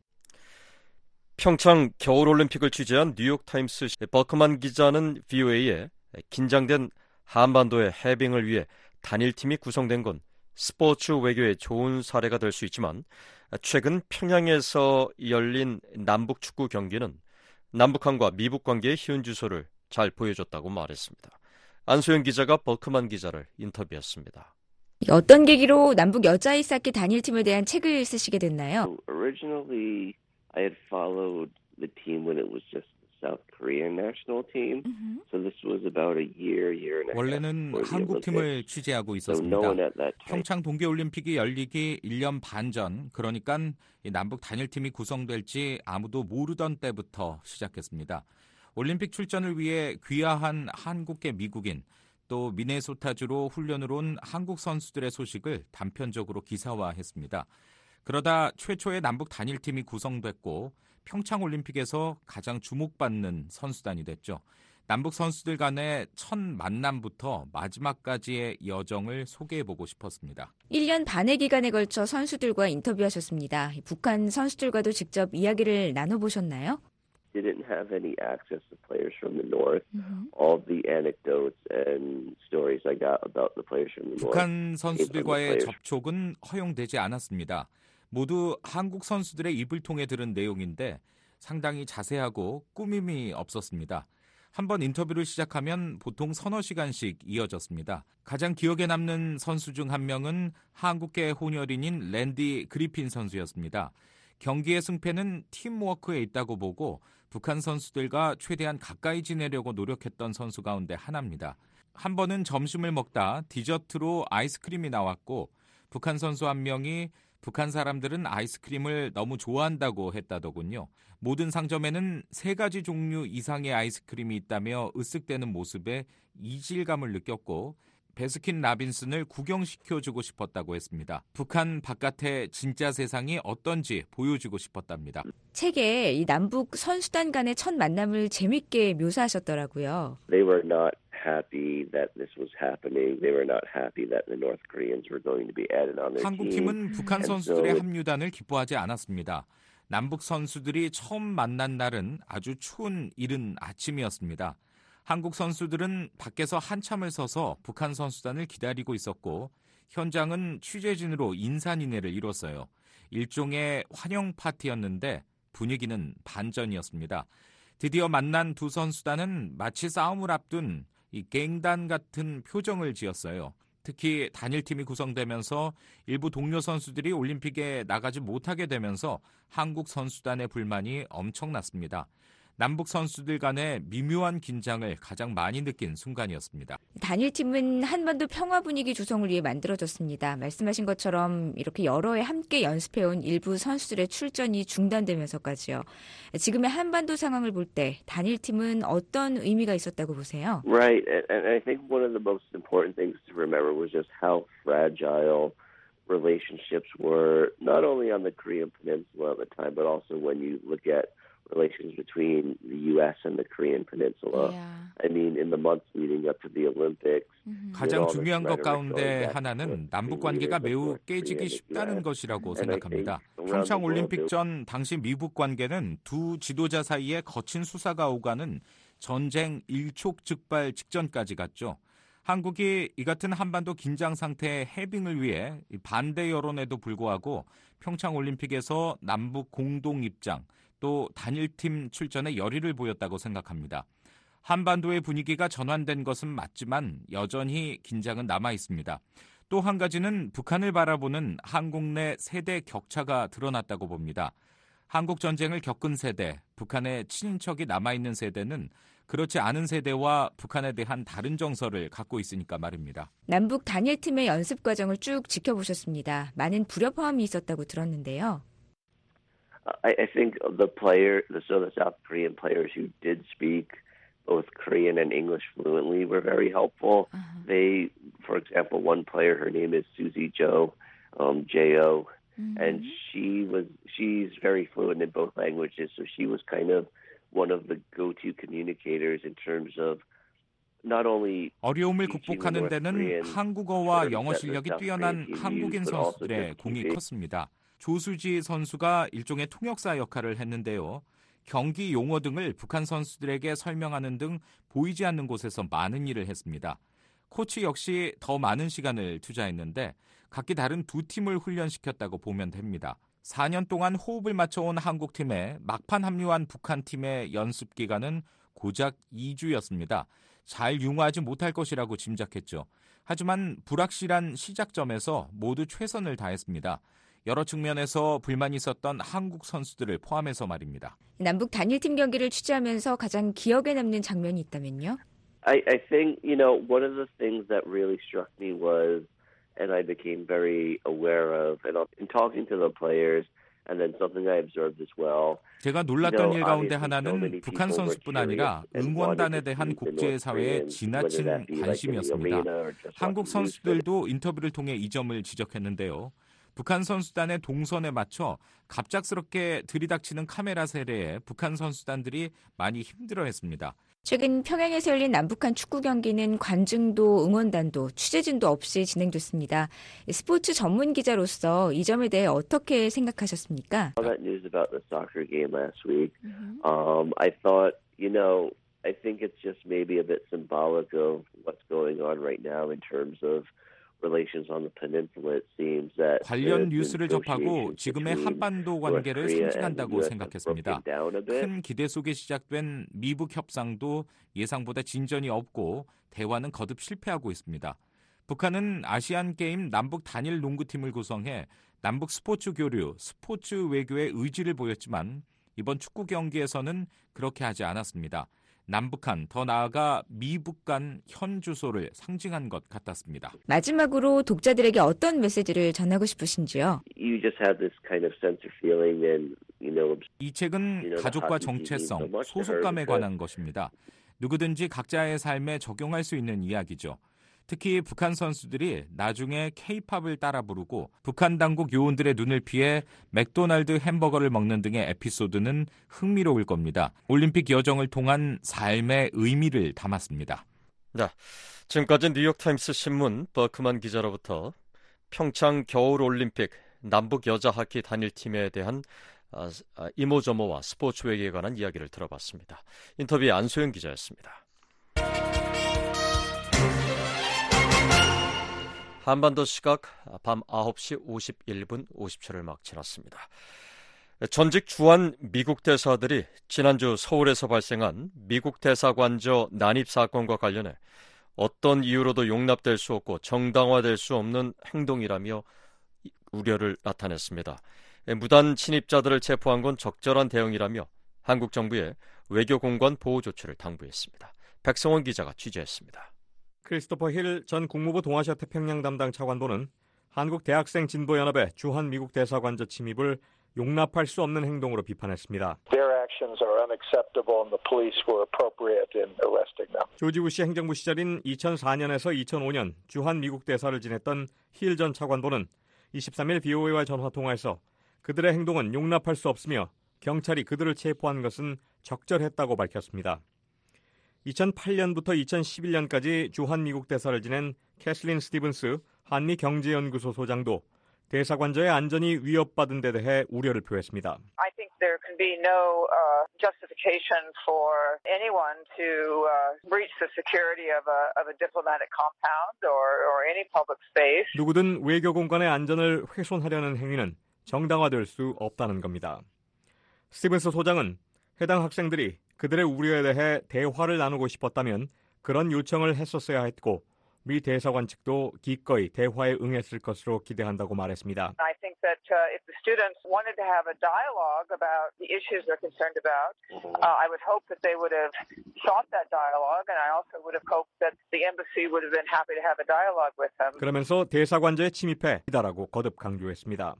평창 겨울올림픽을 취재한 뉴욕타임스 버크만 기자는 브이오에이에 긴장된 한반도의 해빙을 위해 단일팀이 구성된 건 스포츠 외교의 좋은 사례가 될 수 있지만 최근 평양에서 열린 남북 축구 경기는 남북한과 미북 관계의 희은 주소를 잘 보여줬다고 말했습니다. 안소영 기자가 버크만 기자를 인터뷰했습니다. 어떤 계기로 남북 여자아이 쌓기 단일팀에 대한 책을 쓰시게 됐나요? Originally, I had followed the team when it was just the South Korean national team. Mm-hmm. So this was about a year, year and a half. 원래는 한국 팀을 취재하고 있었습니다. 평창 동계올림픽이 열리기 일 년 반 전, 그러니까 남북 단일팀이 구성될지 아무도 모르던 때부터 시작했습니다. 올림픽 출전을 위해 귀화한 한국계 미국인, 또 미네소타주로 훈련을 온 한국 선수들의 소식을 단편적으로 기사화했습니다. 그러다 최초의 남북 단일팀이 구성됐고 평창올림픽에서 가장 주목받는 선수단이 됐죠. 남북 선수들 간의 첫 만남부터 마지막까지의 여정을 소개해보고 싶었습니다. 일 년 반의 기간에 걸쳐 선수들과 인터뷰하셨습니다. 북한 선수들과도 직접 이야기를 나눠보셨나요? Didn't have any access to players from the north. Mm-hmm. All the anecdotes and stories I got about the players from the north. 북한 선수들과의 접촉은 허용되지 않았습니다. 모두 한국 선수들의 입을 통해 들은 내용인데 상당히 자세하고 꾸밈이 없었습니다. 한번 인터뷰를 시작하면 보통 서너 시간씩 이어졌습니다. 가장 기억에 남는 선수 중 한 명은 한국계 혼혈인인 랜디 그리핀 선수였습니다. 경기의 승패는 팀워크에 있다고 보고 북한 선수들과 최대한 가까이 지내려고 노력했던 선수 가운데 하나입니다. 한 번은 점심을 먹다 디저트로 아이스크림이 나왔고 북한 선수 한 명이 북한 사람들은 아이스크림을 너무 좋아한다고 했다더군요. 모든 상점에는 세 가지 종류 이상의 아이스크림이 있다며 으쓱대는 모습에 이질감을 느꼈고 베스킨 라빈슨을 구경시켜주고 싶었다고 했습니다. 북한 바깥의 진짜 세상이 어떤지 보여주고 싶었답니다. 책에 이 남북 선수단 간의 첫 만남을 재밌게 묘사하셨더라고요. They were not happy that this was happening. They were not happy that the North Koreans were going to be added on their team. 한국팀은 북한 선수들의 합류단을 기뻐하지 않았습니다. 남북 선수들이 처음 만난 날은 아주 추운 이른 아침이었습니다. 한국 선수들은 밖에서 한참을 서서 북한 선수단을 기다리고 있었고 현장은 취재진으로 인산인해를 이뤘어요. 일종의 환영 파티였는데 분위기는 반전이었습니다. 드디어 만난 두 선수단은 마치 싸움을 앞둔 이 갱단 같은 표정을 지었어요. 특히 단일팀이 구성되면서 일부 동료 선수들이 올림픽에 나가지 못하게 되면서 한국 선수단의 불만이 엄청났습니다. 남북 선수들 간의 미묘한 긴장을 가장 많이 느낀 순간이었습니다. 단일팀은 한반도 평화 분위기 조성을 위해 만들어졌습니다. 말씀하신 것처럼 이렇게 여러 해 함께 연습해온 일부 선수들의 출전이 중단되면서까지요. 지금의 한반도 상황을 볼 때 단일팀은 어떤 의미가 있었다고 보세요? Right, and I think one of the most important things to remember was just how fragile relationships were, not only on the Korean Peninsula at the time, but also when you look at relations between the U S and the Korean Peninsula. Yeah. I mean, in the months leading up to the Olympics. Mm-hmm. 가장 중요한 것 가운데 하나는 남북 관계가 매우 깨지기 쉽다는 것이라고 생각합니다. 평창 올림픽 전 당시 미북 관계는 두 지도자 사이에 거친 수사가 오가는 전쟁 일촉즉발 직전까지 갔죠. 한국이 이 같은 한반도 긴장 상태의 해빙을 위해 반대 여론에도 불구하고 평창 올림픽에서 남북 공동 입장 또 단일팀 출전에 열의를 보였다고 생각합니다. 한반도의 분위기가 전환된 것은 맞지만 여전히 긴장은 남아 있습니다. 또 한 가지는 북한을 바라보는 한국 내 세대 격차가 드러났다고 봅니다. 한국 전쟁을 겪은 세대, 북한의 친인척이 남아있는 세대는 그렇지 않은 세대와 북한에 대한 다른 정서를 갖고 있으니까 말입니다. 남북 단일팀의 연습 과정을 쭉 지켜보셨습니다. 많은 불협화음이 있었다고 들었는데요. I, I think the player, the, so the South Korean players who did speak both Korean and English fluently were very helpful. Uh-huh. They, for example, one player, her name is Susie Jo, um, J O, mm-hmm. and she was, she's very fluent in both languages, so she was kind of one of the go-to communicators in terms of not only 어려움을 극복하는 데는 한국어와 영어 실력이 뛰어난 한국인 선수들의 공이 컸습니다. 조수지 선수가 일종의 통역사 역할을 했는데요. 경기 용어 등을 북한 선수들에게 설명하는 등 보이지 않는 곳에서 많은 일을 했습니다. 코치 역시 더 많은 시간을 투자했는데 각기 다른 두 팀을 훈련시켰다고 보면 됩니다. 사 년 동안 호흡을 맞춰온 한국팀에 막판 합류한 북한팀의 연습 기간은 고작 이 주였습니다. 잘 융화하지 못할 것이라고 짐작했죠. 하지만 불확실한 시작점에서 모두 최선을 다했습니다. 여러 측면에서 불만이 있었던 한국 선수들을 포함해서 말입니다. 남북 단일팀 경기를 취재하면서 가장 기억에 남는 장면이 있다면요? I, I think, you know, one of the things that really struck me was, and I became very aware of, and in talking to the players, and then something I observed as well. 제가 놀랐던 일 가운데 하나는 북한 선수뿐 아니라 응원단에 대한 국제사회의 지나친 관심이었습니다. 한국 선수들도 인터뷰를 통해 이 점을 지적했는데요. 북한 선수단의 동선에 맞춰 갑작스럽게 들이닥치는 카메라 세례에 북한 선수단들이 많이 힘들어했습니다. 최근 평양에서 열린 남북한 축구 경기는 관중도 응원단도 취재진도 없이 진행됐습니다. 스포츠 전문 기자로서 이 점에 대해 어떻게 생각하셨습니까? All that news about the soccer game last week. Mm-hmm. Um, I thought, you know, I think it's just maybe a bit symbolic of what's going on right now in terms of relations on the peninsula. It seems that 관련 뉴스를 접하고 지금의 한반도 관계를 상징한다고 생각했습니다. 큰 기대 속에 시작된 미북 협상도 예상보다 진전이 없고 대화는 거듭 실패하고 있습니다. 북한은 아시안 게임 남북 단일 농구팀을 구성해 남북 스포츠 교류, 스포츠 외교의 의지를 보였지만 이번 축구 경기에서는 그렇게 하지 않았습니다. 남북한, 더 나아가 미북 간 현 주소를 상징한 것 같았습니다. 마지막으로 독자들에게 어떤 메시지를 전하고 싶으신지요? You just have this kind of sense of feeling and, you know, 이 책은 가족과 정체성, 소속감에 관한 것입니다. 누구든지 각자의 삶에 적용할 수 있는 이야기죠. 특히 북한 선수들이 나중에 케이팝을 따라 부르고 북한 당국 요원들의 눈을 피해 맥도날드 햄버거를 먹는 등의 에피소드는 흥미로울 겁니다. 올림픽 여정을 통한 삶의 의미를 담았습니다. 네, 지금까지 뉴욕타임스 신문 버크만 기자로부터 평창 겨울올림픽 남북 여자 하키 단일팀에 대한 이모저모와 스포츠 외교에 관한 이야기를 들어봤습니다. 인터뷰의 안소영 기자였습니다. 한반도 시각 밤 아홉 시 오십일 분 오십 초를 막 지났습니다. 전직 주한 미국 대사들이 지난주 서울에서 발생한 미국 대사관저 난입 사건과 관련해 어떤 이유로도 용납될 수 없고 정당화될 수 없는 행동이라며 우려를 나타냈습니다. 무단 침입자들을 체포한 건 적절한 대응이라며 한국 정부에 외교 공간 보호 조치를 당부했습니다. 백성원 기자가 취재했습니다. 크리스토퍼 힐 전 국무부 동아시아 태평양 담당 차관보는 한국 대학생 진보연합의 주한 미국 대사관저 침입을 용납할 수 없는 행동으로 비판했습니다. 조지 부시 행정부 시절인 이천사 년에서 이천오 년 주한 미국 대사를 지냈던 힐 전 차관보는 이십삼 일 비오에이와 전화통화에서 그들의 행동은 용납할 수 없으며 경찰이 그들을 체포한 것은 적절했다고 밝혔습니다. 이천팔 년부터 이천십일 년까지 주한 미국 대사를 지낸 캐슬린 스티븐스 한미경제연구소 소장도 대사관저의 안전이 위협받은 데 대해 우려를 표했습니다. I think there can be no uh, justification for anyone to uh, breach the security of a, of a diplomatic compound or, or any public space. 누구든 외교 공간의 안전을 훼손하려는 행위는 정당화될 수 없다는 겁니다. 스티븐스 소장은 해당 학생들이 그들의 우려에 대해 대화를 나누고 싶었다면 그런 요청을 했었어야 했고 미 대사관 측도 기꺼이 대화에 응했을 것으로 기대한다고 말했습니다. I think that uh, if the students wanted to have a dialogue about the issues they're concerned about, uh, I would hope that they would have sought that dialogue, and I also would have hoped that the embassy would have been happy to have a dialogue with them. 그러면서 대사관저에 침입해 이다라고 거듭 강조했습니다.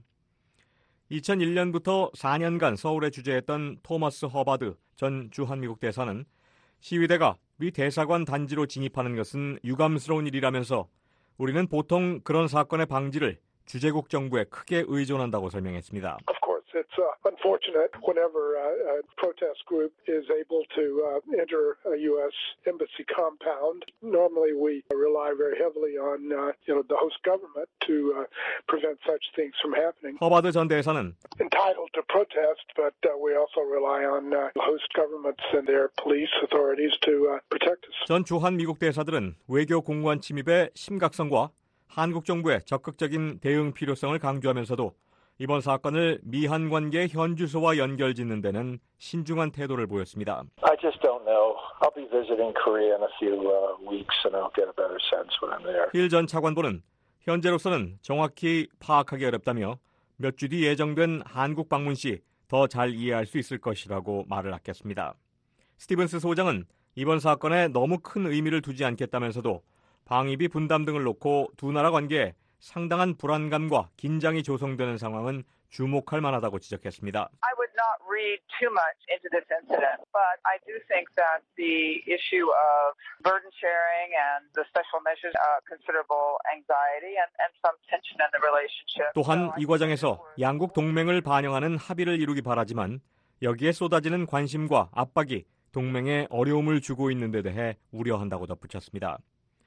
이천일 년부터 사 년간 서울에 주재했던 토머스 허바드 전 주한미국 대사는 시위대가 미 대사관 단지로 진입하는 것은 유감스러운 일이라면서 우리는 보통 그런 사건의 방지를 주재국 정부에 크게 의존한다고 설명했습니다. Of course, it's uh, unfortunate whenever uh, a protest group is able to uh, enter a U S embassy compound. Normally, we rely very heavily on uh, you know the host government to uh, prevent such things from happening. 허바드 전 대사는 entitled to protest, but uh, we also rely on uh, host governments and their police authorities to uh, protect us. 전 주한 미국 대사들은 외교 공무원 침입의 심각성과 한국 정부의 적극적인 대응 필요성을 강조하면서도 이번 사건을 미한 관계의 현주소와 연결짓는 데는 신중한 태도를 보였습니다. I just don't know. I'll be visiting Korea in a few uh, weeks and I'll get a better sense when I'm there. 힐 전 차관보는 현재로서는 정확히 파악하기 어렵다며 몇 주 뒤 예정된 한국 방문 시 더 잘 이해할 수 있을 것이라고 말을 아꼈습니다. 스티븐스 소장은 이번 사건에 너무 큰 의미를 두지 않겠다면서도 방위비 분담 등을 놓고 두 나라 관계에 상당한 불안감과 긴장이 조성되는 상황은 주목할 만하다고 지적했습니다. I would not read too much into this incident, but I do think that the issue of burden sharing and the special measures uh, considerable anxiety and, and some tension in the relationship. 또한 이 과정에서 양국 동맹을 반영하는 합의를 이루기 바라지만 여기에 쏟아지는 관심과 압박이 동맹에 어려움을 주고 있는 데 대해 우려한다고 덧붙였습니다.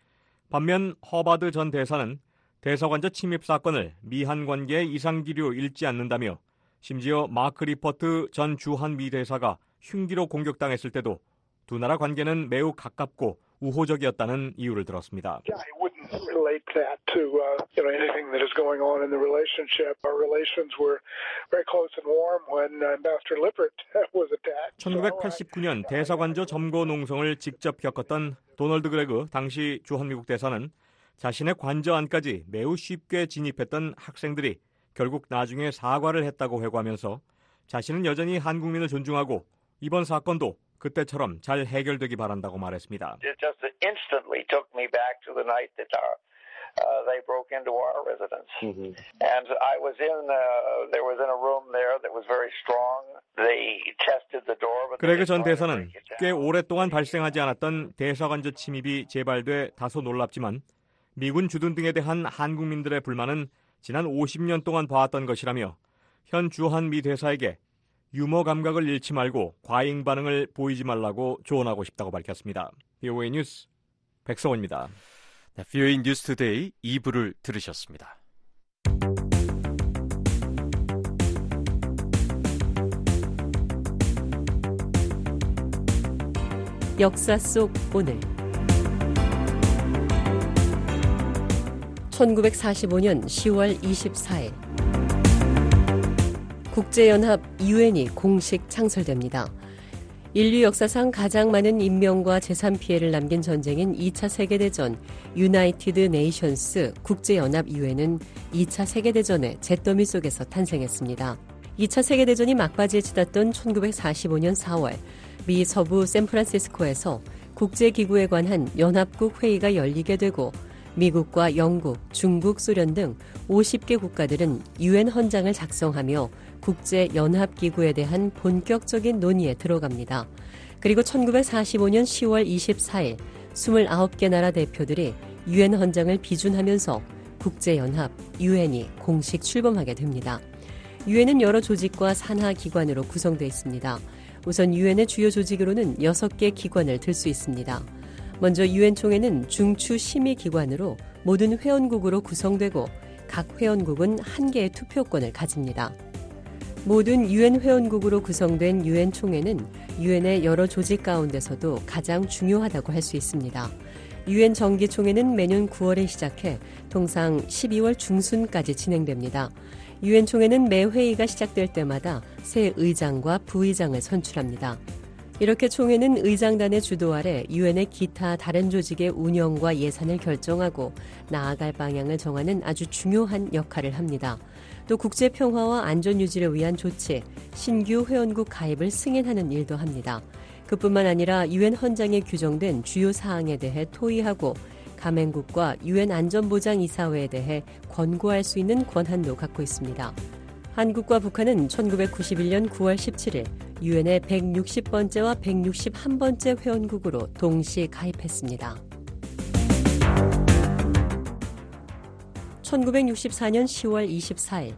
반면 허바드 전 대사는 대사관저 침입 사건을 미한 관계의 이상기류 읽지 않는다며 심지어 마크 리퍼트 전 주한 미 대사가 흉기로 공격당했을 때도 두 나라 관계는 매우 가깝고 우호적이었다는 이유를 들었습니다. I wouldn't relate that to uh, you know anything that is going on in the relationship. Our relations were very close and warm when Ambassador Lippert was attacked. 천구백팔십구 년 대사관저 점거 농성을 직접 겪었던 도널드 그레그 당시 주한미국 대사는 자신의 관저 안까지 매우 쉽게 진입했던 학생들이 결국 나중에 사과를 했다고 회고하면서 자신은 여전히 한국민을 존중하고 이번 사건도 그때처럼 잘 해결되기 바란다고 말했습니다. It just instantly took me back to the night that our, uh, they broke into our residence. Mm-hmm. And I was in, uh, there was in a room there that was very strong. They tested the door. But 그레그 전 대사는 꽤 오랫동안 발생하지 않았던 대사관저 침입이 재발돼 다소 놀랍지만 미군 주둔 등에 대한 한국민들의 불만은 지난 오십 년 동안 봐왔던 것이라며 현 주한 미 대사에게 유머 감각을 잃지 말고 과잉 반응을 보이지 말라고 조언하고 싶다고 밝혔습니다. 비오에이 뉴스 백성원입니다. 네, 비오에이 뉴스투데이 이 부를 들으셨습니다. 역사 속 오늘 천구백사십오 년 시월 이십사일 국제연합 유엔이 공식 창설됩니다. 인류 역사상 가장 많은 인명과 재산 피해를 남긴 전쟁인 이 차 세계대전 유나이티드 네이션스 국제연합 유엔은 이 차 세계대전의 잿더미 속에서 탄생했습니다. 이 차 세계대전이 막바지에 치닫던 천구백사십오 년 사월 미 서부 샌프란시스코에서 국제기구에 관한 연합국 회의가 열리게 되고 미국과 영국, 중국, 소련 등 오십 개 국가들은 유엔 헌장을 작성하며 국제연합기구에 대한 본격적인 논의에 들어갑니다. 그리고 천구백사십오 년 시월 이십사일 이십구 개 나라 대표들이 유엔 헌장을 비준하면서 국제연합 유엔이 공식 출범하게 됩니다. 유엔은 여러 조직과 산하 기관으로 구성되어 있습니다. 우선 유엔의 주요 조직으로는 여섯 개 기관을 들 수 있습니다. 먼저 유엔 총회는 중추 심의 기관으로 모든 회원국으로 구성되고 각 회원국은 한 개의 투표권을 가집니다. 모든 유엔 회원국으로 구성된 유엔 총회는 유엔의 여러 조직 가운데서도 가장 중요하다고 할 수 있습니다. 유엔 정기 총회는 매년 구월에 시작해 통상 십이월 중순까지 진행됩니다. 유엔 총회는 매 회의가 시작될 때마다 새 의장과 부의장을 선출합니다. 이렇게 총회는 의장단의 주도 아래 유엔의 기타 다른 조직의 운영과 예산을 결정하고 나아갈 방향을 정하는 아주 중요한 역할을 합니다. 또 국제 평화와 안전 유지를 위한 조치, 신규 회원국 가입을 승인하는 일도 합니다. 그뿐만 아니라 유엔 헌장에 규정된 주요 사항에 대해 토의하고 가맹국과 유엔 안전보장이사회에 대해 권고할 수 있는 권한도 갖고 있습니다. 한국과 북한은 천구백구십일 년 구월 십칠일 유엔의 백육십 번째와 백육십일 번째 회원국으로 동시 가입했습니다. 천구백육십사 년 시월 이십사일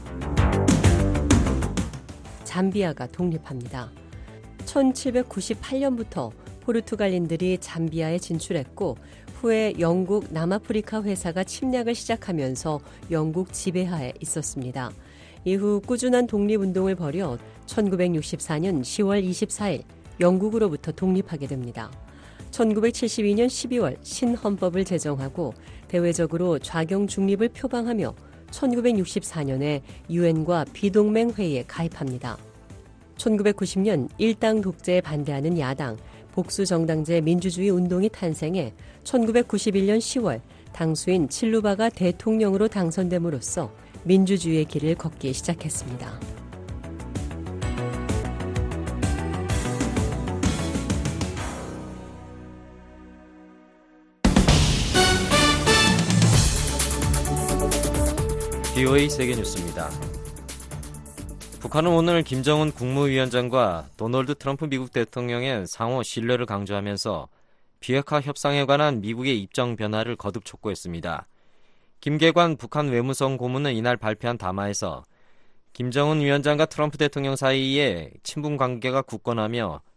잠비아가 독립합니다. 천칠백구십팔 년부터 포르투갈인들이 잠비아에 진출했고 후에 영국 남아프리카 회사가 침략을 시작하면서 영국 지배하에 있었습니다. 이후 꾸준한 독립운동을 벌여 천구백육십사 년 시월 이십사일 영국으로부터 독립하게 됩니다. 천구백칠십이 년 십이월 신헌법을 제정하고 대외적으로 좌경 중립을 표방하며 천구백육십사 년에 유엔과 비동맹 회의에 가입합니다. 천구백구십 년 일당 독재에 반대하는 야당, 복수정당제 민주주의 운동이 탄생해 천구백구십일 년 시월 당수인 칠루바가 대통령으로 당선됨으로써 민주주의의 길을 걷기 시작했습니다. 비오에이 세계뉴스입니다. 북한은 오늘 김정은 국무위원장과 도널드 트럼프 미국 대통령의 상호 신뢰를 강조하면서 비핵화 협상에 관한 미국의 입장 변화를 거듭 촉구했습니다. 김계관 북한 외무성 고문은 이날 발표한 담화에서 김정은 위원장과 트럼프 대통령 사이에 친분 관계가 굳건하며